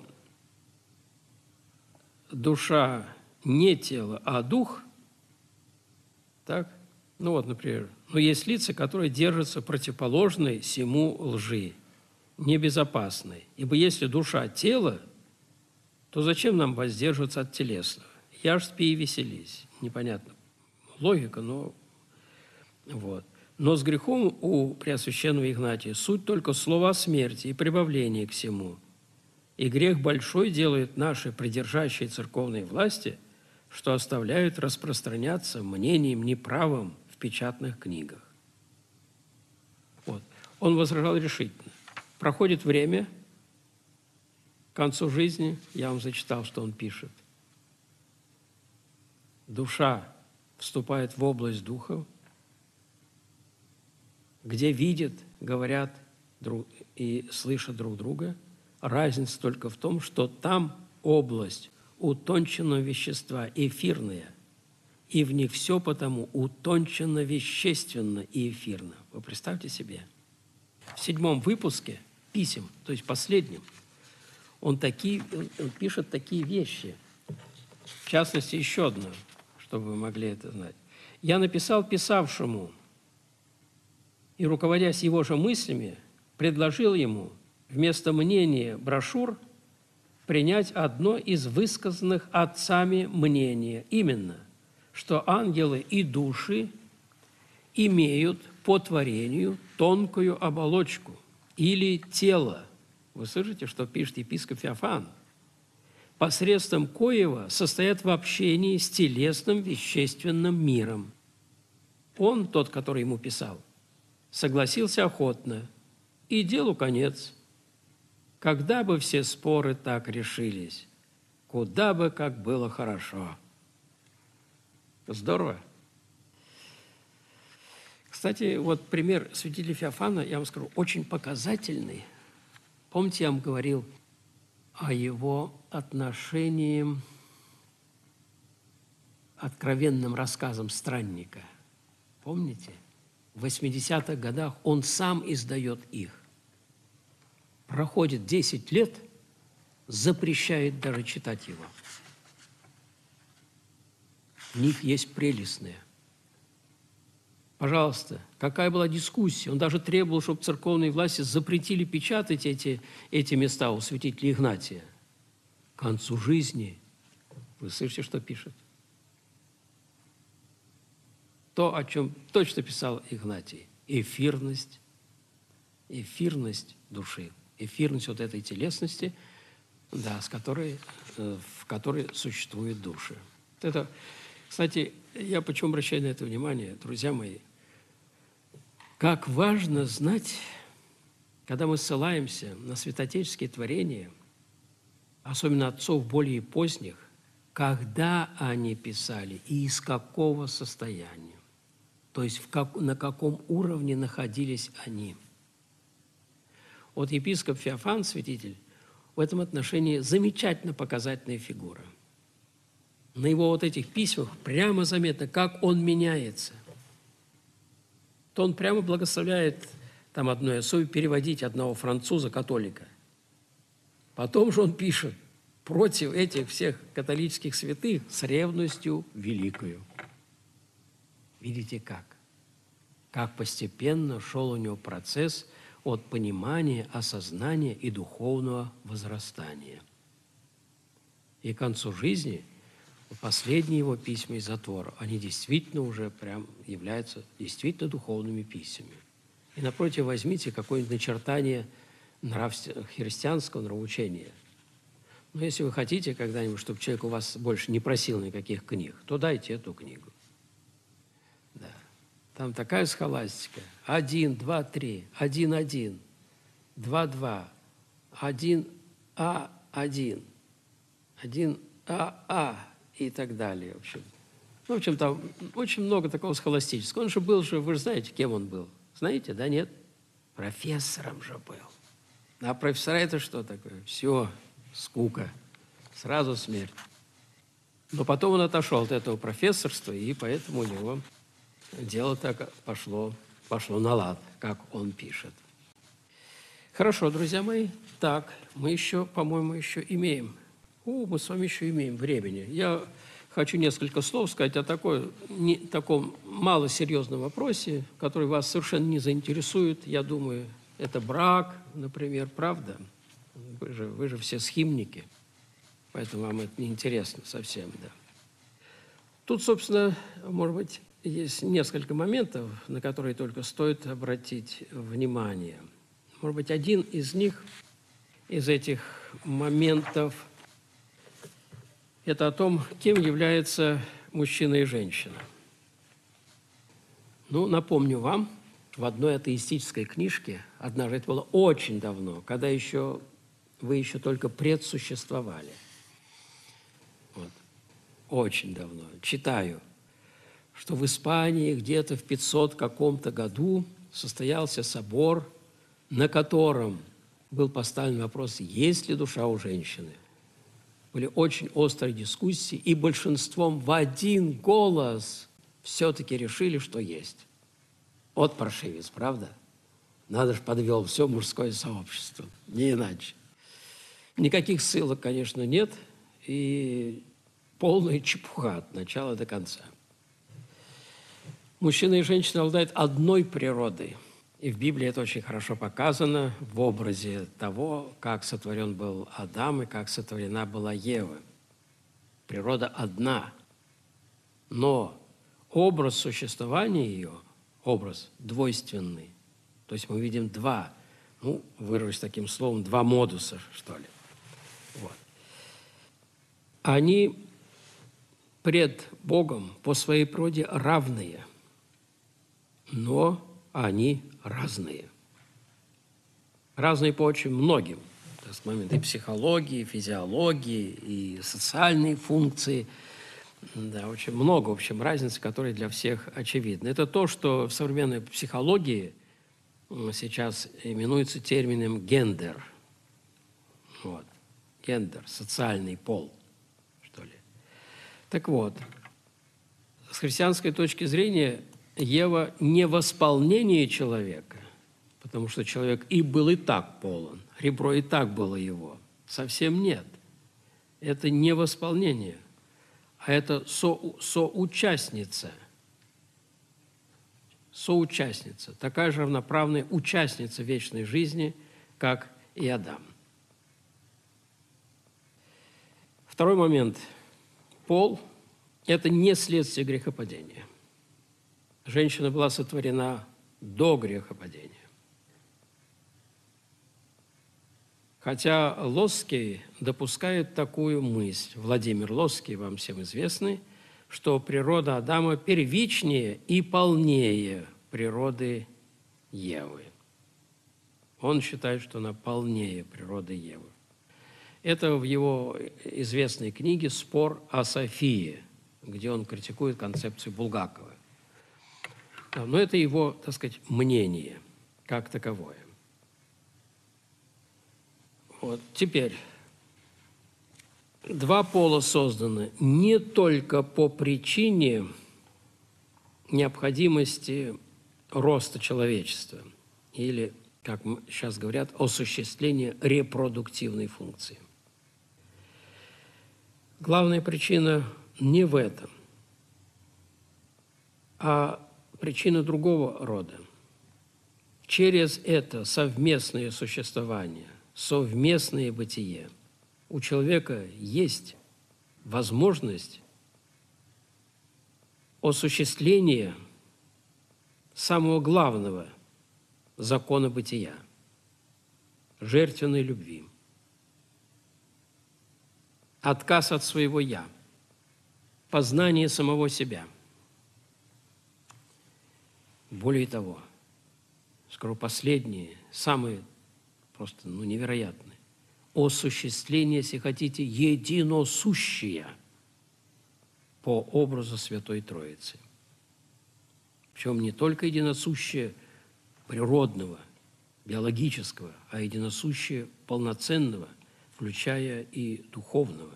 душа не тело, а дух, так? Например, есть лица, которые держатся противоположной сему лжи, небезопасной. Ибо если душа – тело, то зачем нам воздерживаться от телесного? Я ж спи и веселись. Непонятно. Логика, но вот. Но с грехом у Преосвященного Игнатия суть только слова смерти и прибавление к всему. И грех большой делает наши придержащие церковные власти, что оставляют распространяться мнением неправым в печатных книгах. Вот. Он возражал решительно. Проходит время, к концу жизни, я вам зачитал, что он пишет. Душа вступает в область духов, где видят, говорят и слышат друг друга. Разница только в том, что там область утонченного вещества, эфирная, и в них все потому утонченно вещественно и эфирно. Вы представьте себе. В 7 выпуске писем, то есть последнем, он пишет такие вещи. В частности, еще одно, чтобы вы могли это знать. «Я написал писавшему, и, руководясь его же мыслями, предложил ему вместо мнения брошюр принять одно из высказанных отцами мнения, именно, что ангелы и души имеют по творению тонкую оболочку или тело». Вы слышите, что пишет епископ Феофан? «Посредством коего состоят в общении с телесным вещественным миром». Он, тот, который ему писал, согласился охотно, и делу конец. когда бы все споры так решились, куда бы как было хорошо. Здорово. Кстати, вот пример святителя Феофана, я вам скажу, очень показательный. Помните, я вам говорил о его отношении откровенным рассказам странника. Помните? В 80-х годах он сам издает их. Проходит 10 лет, запрещает даже читать его. В них есть прелестные. Пожалуйста, какая была дискуссия? Он даже требовал, чтобы церковные власти запретили печатать эти места у святителя Игнатия. К концу жизни, вы слышите, что пишет? То, о чем точно писал Игнатий. Эфирность души, эфирность вот этой телесности, да, в которой существуют души. Это, кстати, я почему обращаю на это внимание, друзья мои, как важно знать, когда мы ссылаемся на святоотеческие творения, особенно отцов более поздних, когда они писали и из какого состояния, то есть на каком уровне находились они. Вот епископ Феофан, святитель, в этом отношении замечательно показательная фигура. На его вот этих письмах прямо заметно, как он меняется. То он прямо благословляет там одной особе переводить одного француза-католика. Потом же он пишет против этих всех католических святых с ревностью великою. Видите как? Как постепенно шел у него процесс от понимания, осознания и духовного возрастания. И к концу жизни последние его письма из затвора, они действительно уже прям являются действительно духовными письмами. И напротив возьмите какое-нибудь начертание христианского нравоучения. Но если вы хотите когда-нибудь, чтобы человек у вас больше не просил никаких книг, то дайте эту книгу. Да. Там такая схоластика. 1, 2, 3, 1, 1, 2, 2, 1, А, 1, 1, А, и так далее. В общем, там очень много такого схоластического. Он же был, вы же знаете, кем он был. Знаете, да, нет? Профессором же был. А профессора это что такое? Все, скука, сразу смерть. Но потом он отошел от этого профессорства, и поэтому у него дело так пошло на лад, как он пишет. Хорошо, друзья мои. Так, мы еще, по-моему, имеем. Мы с вами еще имеем времени. Я хочу несколько слов сказать о таком малосерьезном вопросе, который вас совершенно не заинтересует. Я думаю, это брак, например, правда? Вы же все схимники, поэтому вам это не интересно совсем, да. Тут, собственно, может быть, есть несколько моментов, на которые только стоит обратить внимание. Может быть, один из них, из этих моментов, это о том, кем являются мужчина и женщина. Напомню вам, в одной атеистической книжке, однажды, это было очень давно, когда вы еще только предсуществовали. Вот. Очень давно. Читаю, что в Испании где-то в 500 каком-то году состоялся собор, на котором был поставлен вопрос, есть ли душа у женщины. Были очень острые дискуссии, и большинством в один голос все-таки решили, что есть. Вот паршивец, правда? Надо же, подвел все мужское сообщество, не иначе. Никаких ссылок, конечно, нет, и полная чепуха от начала до конца. Мужчина и женщина обладают одной природой. И в Библии это очень хорошо показано в образе того, как сотворен был Адам и как сотворена была Ева. Природа одна, но образ существования ее, образ двойственный. То есть мы видим два, выражусь таким словом, два модуса, что ли. Вот. Они пред Богом по своей природе равные, но они разные. Разные по очень многим, с момента и психологии, и физиологии, и социальные функции. Да, очень много, в общем, разниц, которые для всех очевидны. Это то, что в современной психологии сейчас именуется термином гендер. Вот. Гендер, социальный пол, что ли. Так вот, с христианской точки зрения Ева не восполнение человека, потому что человек и был и так полон, ребро и так было его. Совсем нет. Это не восполнение, а это соучастница. Соучастница, такая же равноправная участница вечной жизни, как и Адам. Второй момент. Пол – это не следствие грехопадения. Женщина была сотворена до грехопадения. Хотя Лосский допускает такую мысль, Владимир Лосский, вам всем известный, что природа Адама первичнее и полнее природы Евы. Он считает, что она полнее природы Евы. Это в его известной книге «Спор о Софии», где он критикует концепцию Булгакова. Но это его, так сказать, мнение как таковое. Вот. Теперь, два пола созданы не только по причине необходимости роста человечества или, как сейчас говорят, осуществления репродуктивной функции. Главная причина не в этом, а причина другого рода. Через это совместное существование, совместное бытие у человека есть возможность осуществления самого главного закона бытия – жертвенной любви. Отказ от своего «я», познание самого себя. Более того, скажу последнее, самое просто невероятное, осуществление, если хотите, единосущее по образу Святой Троицы. Причем не только единосущее природного, биологического, а единосущее полноценного, включая и духовного.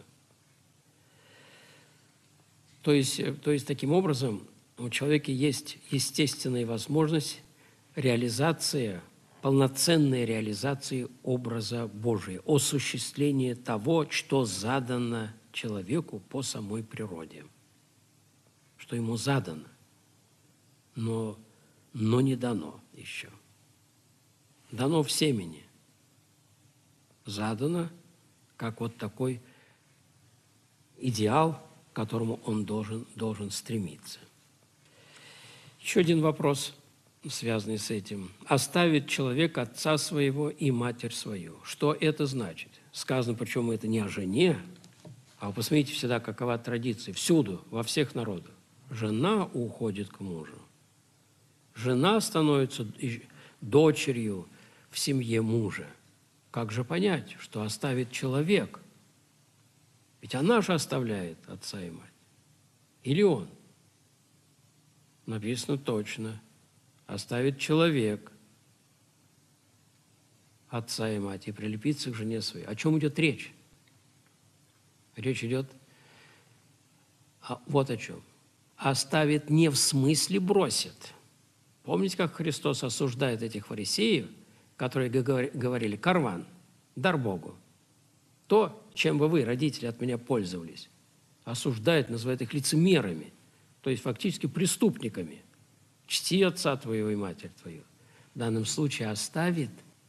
То есть таким образом, у человека есть естественная возможность реализации, полноценной реализации образа Божия, осуществление того, что задано человеку по самой природе, что ему задано, но не дано еще. Дано в семени, задано как вот такой идеал, к которому он должен стремиться. Еще один вопрос, связанный с этим. «Оставит человек отца своего и матерь свою». Что это значит? Сказано, причем это не о жене, а вы посмотрите всегда, какова традиция. Всюду, во всех народах. Жена уходит к мужу. Жена становится дочерью в семье мужа. Как же понять, что оставит человек? Ведь она же оставляет отца и мать. Или он? Написано точно. Оставит человек отца и мать и прилепится к жене своей. О чем идет речь? Речь идет вот о чем. Оставит не в смысле бросит. Помните, как Христос осуждает этих фарисеев, которые говорили: «Карван, дар Богу, то, чем бы вы, родители, от меня пользовались». Осуждает, называет их лицемерами, то есть фактически преступниками. «Чти отца твоего и матерь твою». В данном случае оставит,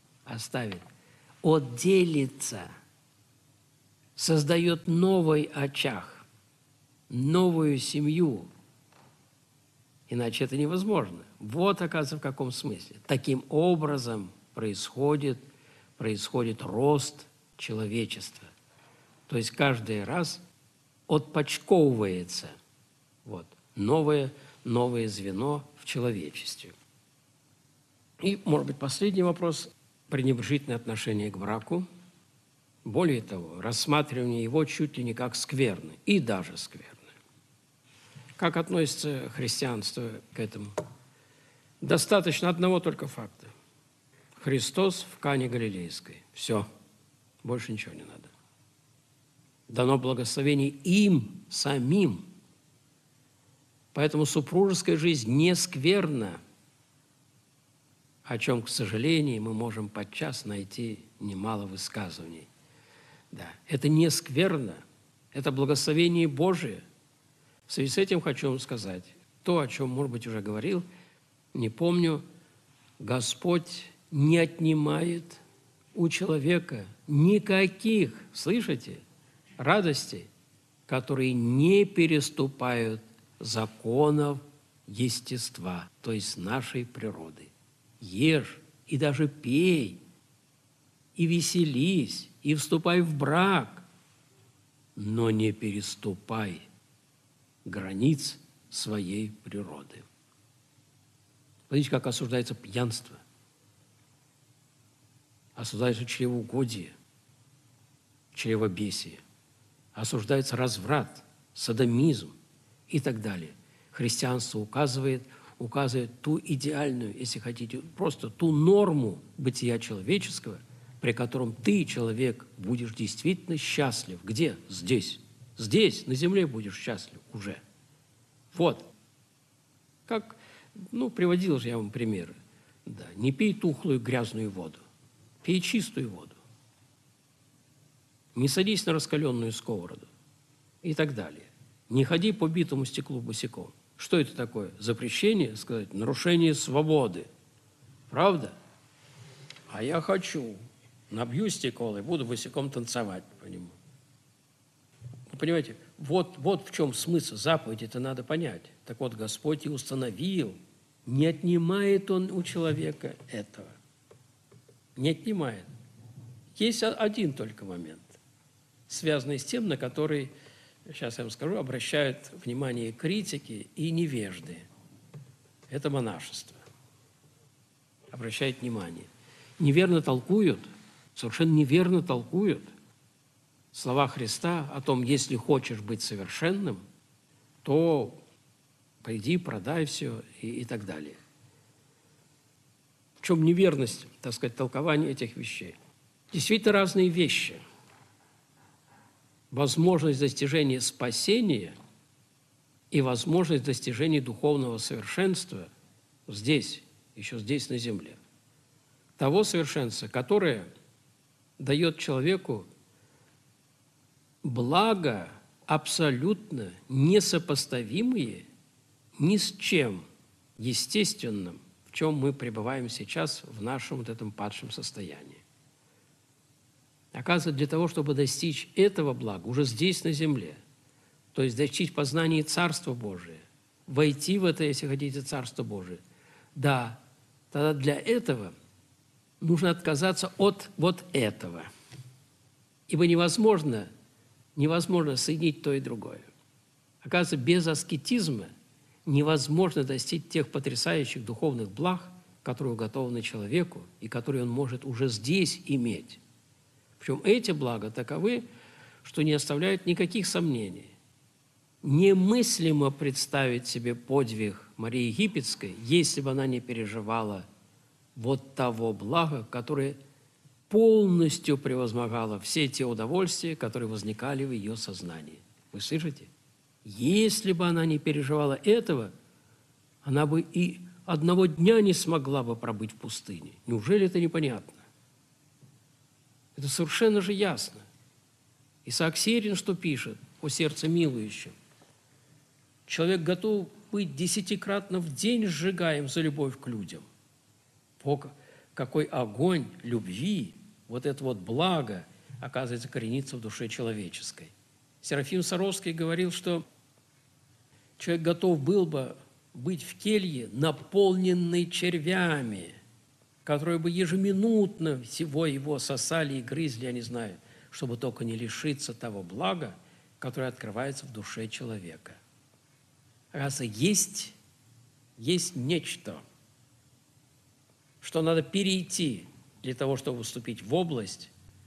отделится, создает новый очаг, новую семью. Иначе это невозможно. Вот, оказывается, в каком смысле. Таким образом происходит рост человечества. То есть каждый раз отпочковывается новое звено в человечестве. И, может быть, последний вопрос – пренебрежительное отношение к браку. Более того, рассматривание его чуть ли не как скверны, и даже скверны. Как относится христианство к этому? Достаточно одного только факта. Христос в Кане Галилейской. Все. Больше ничего не надо. Дано благословение им самим. Поэтому супружеская жизнь не скверна, о чем, к сожалению, мы можем подчас найти немало высказываний. Да, это не скверно, это благословение Божие. В связи с этим хочу вам сказать, то, о чем, может быть, уже говорил, не помню, Господь не отнимает у человека никаких, слышите, радостей, которые не переступают законов естества, то есть нашей природы. Ешь и даже пей, и веселись, и вступай в брак, но не переступай границ своей природы. Смотрите, как осуждается пьянство, осуждается чревоугодие, чревобесие, осуждается разврат, содомизм и так далее. Христианство указывает ту идеальную, если хотите, просто ту норму бытия человеческого, при котором ты, человек, будешь действительно счастлив. Где? Здесь. Здесь, на земле будешь счастлив уже. Вот. Как, приводил же я вам примеры. Да, не пей тухлую грязную воду, пей чистую воду. Не садись на раскаленную сковороду и так далее. Не ходи по битому стеклу босиком. Что это такое? Запрещение, сказать, нарушение свободы. Правда? А я хочу. Набью стекло и буду босиком танцевать по нему. Вы понимаете, вот в чем смысл заповеди, это надо понять. Так вот, Господь и установил, не отнимает Он у человека этого. Не отнимает. Есть один только момент, связанный с тем, на который, сейчас я вам скажу, обращают внимание критики и невежды. Это монашество. Обращают внимание. Неверно толкуют, совершенно неверно толкуют слова Христа о том, если хочешь быть совершенным, то пойди, продай все и так далее. В чем неверность, так сказать, толкования этих вещей? Действительно разные вещи. Возможность достижения спасения и возможность достижения духовного совершенства здесь, еще здесь на земле. Того совершенства, которое дает человеку благо абсолютно несопоставимые ни с чем естественным, в чем мы пребываем сейчас в нашем вот этом падшем состоянии. Оказывается, для того, чтобы достичь этого блага уже здесь, на земле, то есть достичь познания Царства Божия, войти в это, если хотите, Царство Божие, да, тогда для этого нужно отказаться от вот этого. Ибо невозможно соединить то и другое. Оказывается, без аскетизма невозможно достичь тех потрясающих духовных благ, которые уготованы человеку и которые он может уже здесь иметь. Причем эти блага таковы, что не оставляют никаких сомнений. Немыслимо представить себе подвиг Марии Египетской, если бы она не переживала вот того блага, которое полностью превозмогало все те удовольствия, которые возникали в ее сознании. Вы слышите? Если бы она не переживала этого, она бы и одного дня не смогла бы пробыть в пустыне. Неужели это непонятно? Это совершенно же ясно. Исаак Сирин что пишет о сердце милующем? Человек готов быть 10-кратно в день сжигаем за любовь к людям. Какой огонь любви, вот это вот благо, оказывается, коренится в душе человеческой. Серафим Саровский говорил, что человек готов был бы быть в келье, наполненной червями, которые бы ежеминутно всего его сосали и грызли, я не знаю, чтобы только не лишиться того блага, которое открывается в душе человека. Раз есть нечто, что надо перейти для того, чтобы вступить в область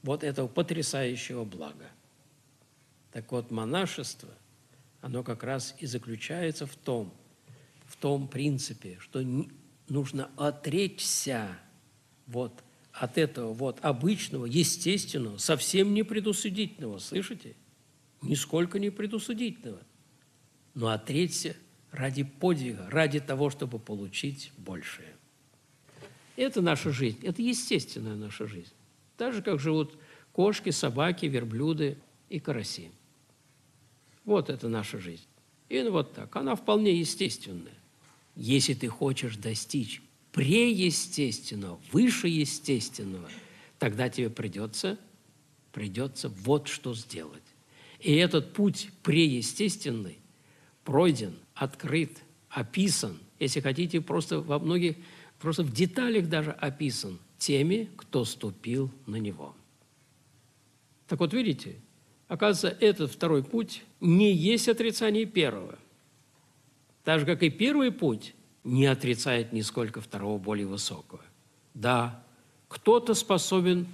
вот этого потрясающего блага. Так вот, монашество, оно как раз и заключается в том принципе, что нужно отречься вот от этого вот обычного, естественного, совсем не предусудительного, слышите? Нисколько не предусудительного, но отречься ради подвига, ради того, чтобы получить большее. Это наша жизнь, это естественная наша жизнь. Так же, как живут кошки, собаки, верблюды и караси. Вот это наша жизнь. И вот так, она вполне естественная. Если ты хочешь достичь преестественного, вышеестественного, тогда тебе придется вот что сделать. И этот путь преестественный пройден, открыт, описан, если хотите, просто в деталях даже описан теми, кто ступил на него. Так вот, видите, оказывается, этот второй путь не есть отрицание первого. Так же, как и первый путь не отрицает нисколько второго, более высокого. Да, кто-то способен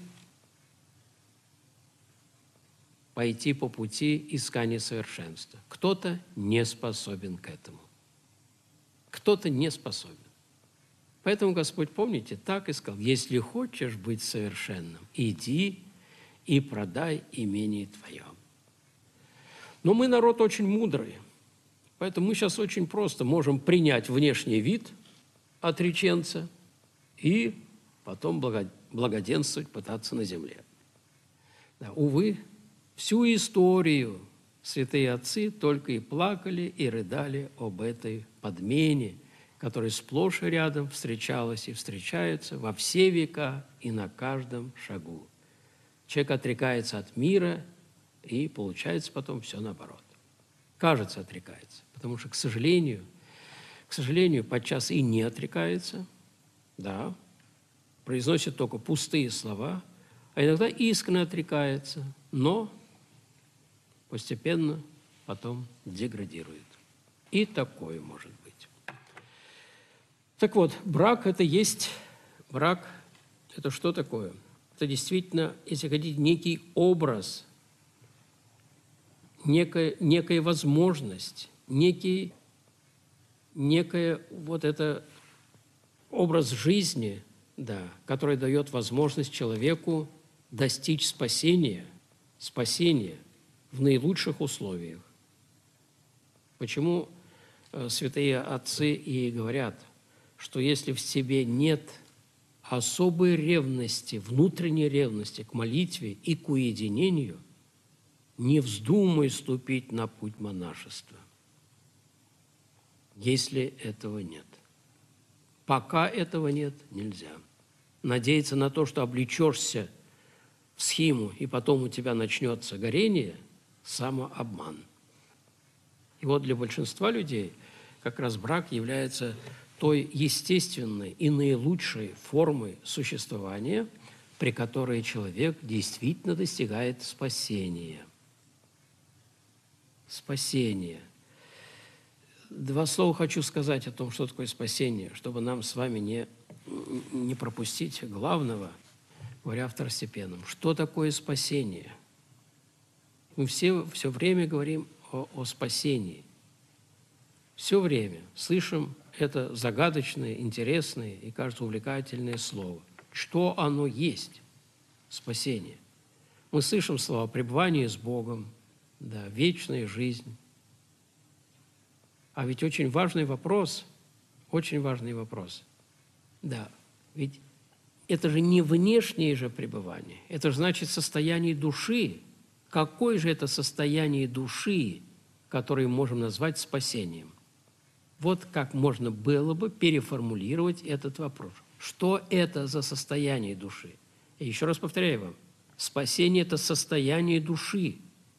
пойти по пути искания совершенства. Кто-то не способен к этому. Кто-то не способен. Поэтому Господь, помните, так и сказал: если хочешь быть совершенным, иди и продай имение твое. Но мы народ очень мудрый, поэтому мы сейчас очень просто можем принять внешний вид отреченца и потом благоденствовать, пытаться на земле. Да, увы, всю историю святые отцы только и плакали и рыдали об этой подмене, которая сплошь и рядом встречалась и встречается во все века и на каждом шагу. Человек отрекается от мира, и получается потом все наоборот. Кажется, отрекается, потому что, к сожалению, подчас и не отрекается, да, произносит только пустые слова, а иногда искренне отрекается, но постепенно потом деградирует. И такое может быть. Так вот, брак – это что такое? Это действительно, если хотите, некий образ, некая возможность, некая вот это образ жизни, да, который дает возможность человеку достичь спасения в наилучших условиях. Почему святые отцы и говорят, что если в тебе нет особой ревности, внутренней ревности к молитве и к уединению, не вздумай ступить на путь монашества, если этого нет. Пока этого нет, нельзя. Надеяться на то, что облечешься в схиму, и потом у тебя начнется горение – самообман. И вот для большинства людей как раз брак является той естественной и наилучшей формой существования, при которой человек действительно достигает спасения. Спасение. Два слова хочу сказать о том, что такое спасение, чтобы нам с вами не пропустить главного, говоря второстепенным. Что такое спасение? Мы все время говорим о спасении. Все время слышим это загадочное, интересное и, кажется, увлекательное слово. Что оно есть? Спасение. Мы слышим слова «пребывание с Богом», да, «вечная жизнь». А ведь очень важный вопрос. Да, ведь это же не внешнее же пребывание, это же значит состояние души. Какое же это состояние души, которое мы можем назвать спасением? Вот как можно было бы переформулировать этот вопрос. Что это за состояние души? И еще раз повторяю вам, спасение – это состояние души.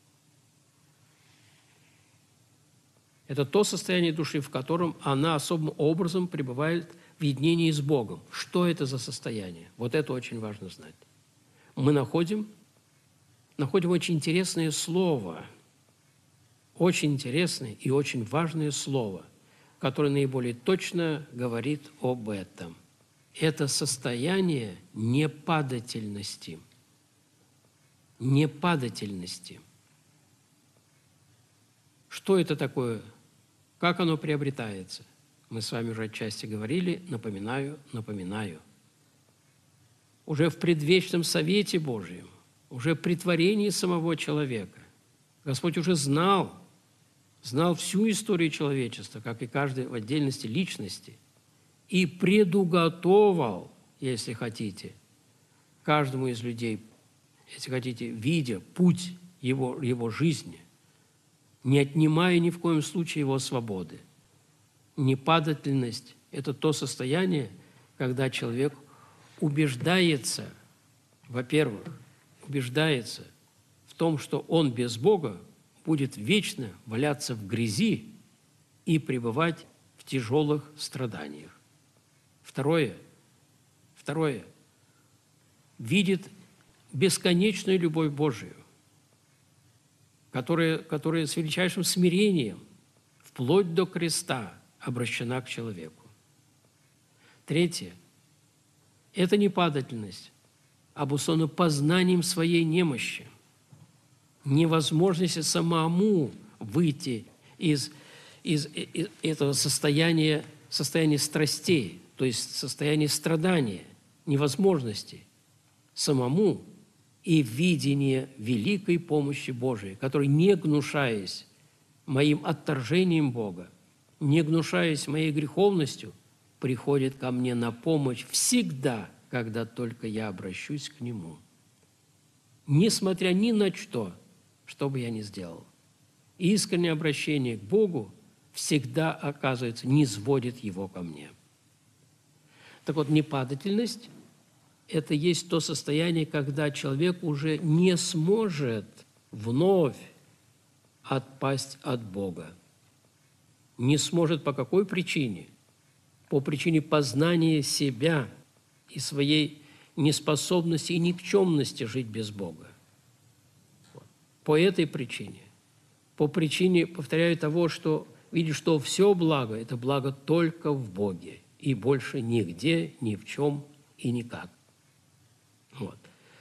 Это то состояние души, в котором она особым образом пребывает в единении с Богом. Что это за состояние? Вот это очень важно знать. Мы находим очень интересное слово, очень интересное и очень важное слово, которое наиболее точно говорит об этом. Это состояние непадательности. непадательности. Что это такое? Как оно приобретается? Мы с вами уже отчасти говорили, напоминаю. Уже в предвечном совете Божьем, уже при творении самого человека, Господь уже знал всю историю человечества, как и каждой в отдельности личности, и предуготовал, если хотите, каждому из людей, если хотите, видя путь его жизни, не отнимая ни в коем случае его свободы. Непадательность – это то состояние, когда человек убеждается, во-первых, в том, что он без Бога будет вечно валяться в грязи и пребывать в тяжелых страданиях. Второе, видит бесконечную любовь Божию, которая с величайшим смирением, вплоть до креста, обращена к человеку. Третье – это непадательность, обусловлена познанием своей немощи, невозможности самому выйти из этого состояния страстей, то есть состояния страдания, невозможности самому и видение великой помощи Божией, который, не гнушаясь моим отторжением Бога, не гнушаясь моей греховностью, приходит ко мне на помощь всегда, когда только я обращусь к Нему. Несмотря ни на что бы я ни сделал. Искреннее обращение к Богу всегда, оказывается, низводит его ко мне. Так вот, непадательность – это есть то состояние, когда человек уже не сможет вновь отпасть от Бога. Не сможет по какой причине? По причине познания себя и своей неспособности и никчемности жить без Бога. По этой причине, по причине, повторяю, того, что видишь, что все благо – это благо только в Боге, и больше нигде, ни в чем и никак. Вот.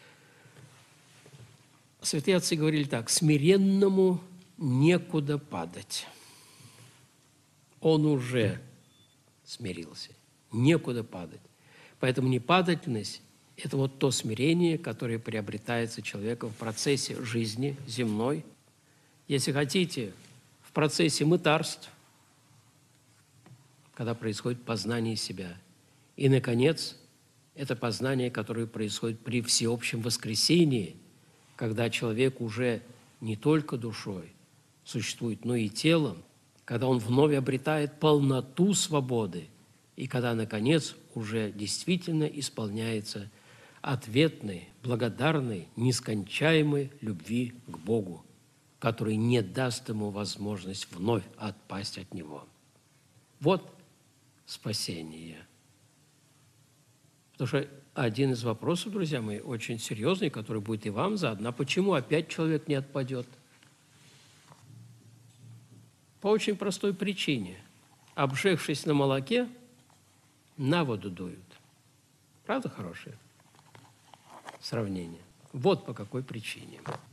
Святые отцы говорили так: смиренному некуда падать. Он уже смирился, некуда падать. Поэтому непадательность – это вот то смирение, которое приобретается человеком в процессе жизни земной. Если хотите, в процессе мытарств, когда происходит познание себя. И, наконец, это познание, которое происходит при всеобщем воскресении, когда человек уже не только душой существует, но и телом, когда он вновь обретает полноту свободы, и когда, наконец, уже действительно исполняется ответной, благодарной, нескончаемой любви к Богу, который не даст ему возможность вновь отпасть от Него. Вот спасение. Потому что один из вопросов, друзья мои, очень серьезный, который будет и вам задан: почему опять человек не отпадет? По очень простой причине. Обжегшись на молоке, на воду дуют. Правда хорошее сравнение? Вот по какой причине.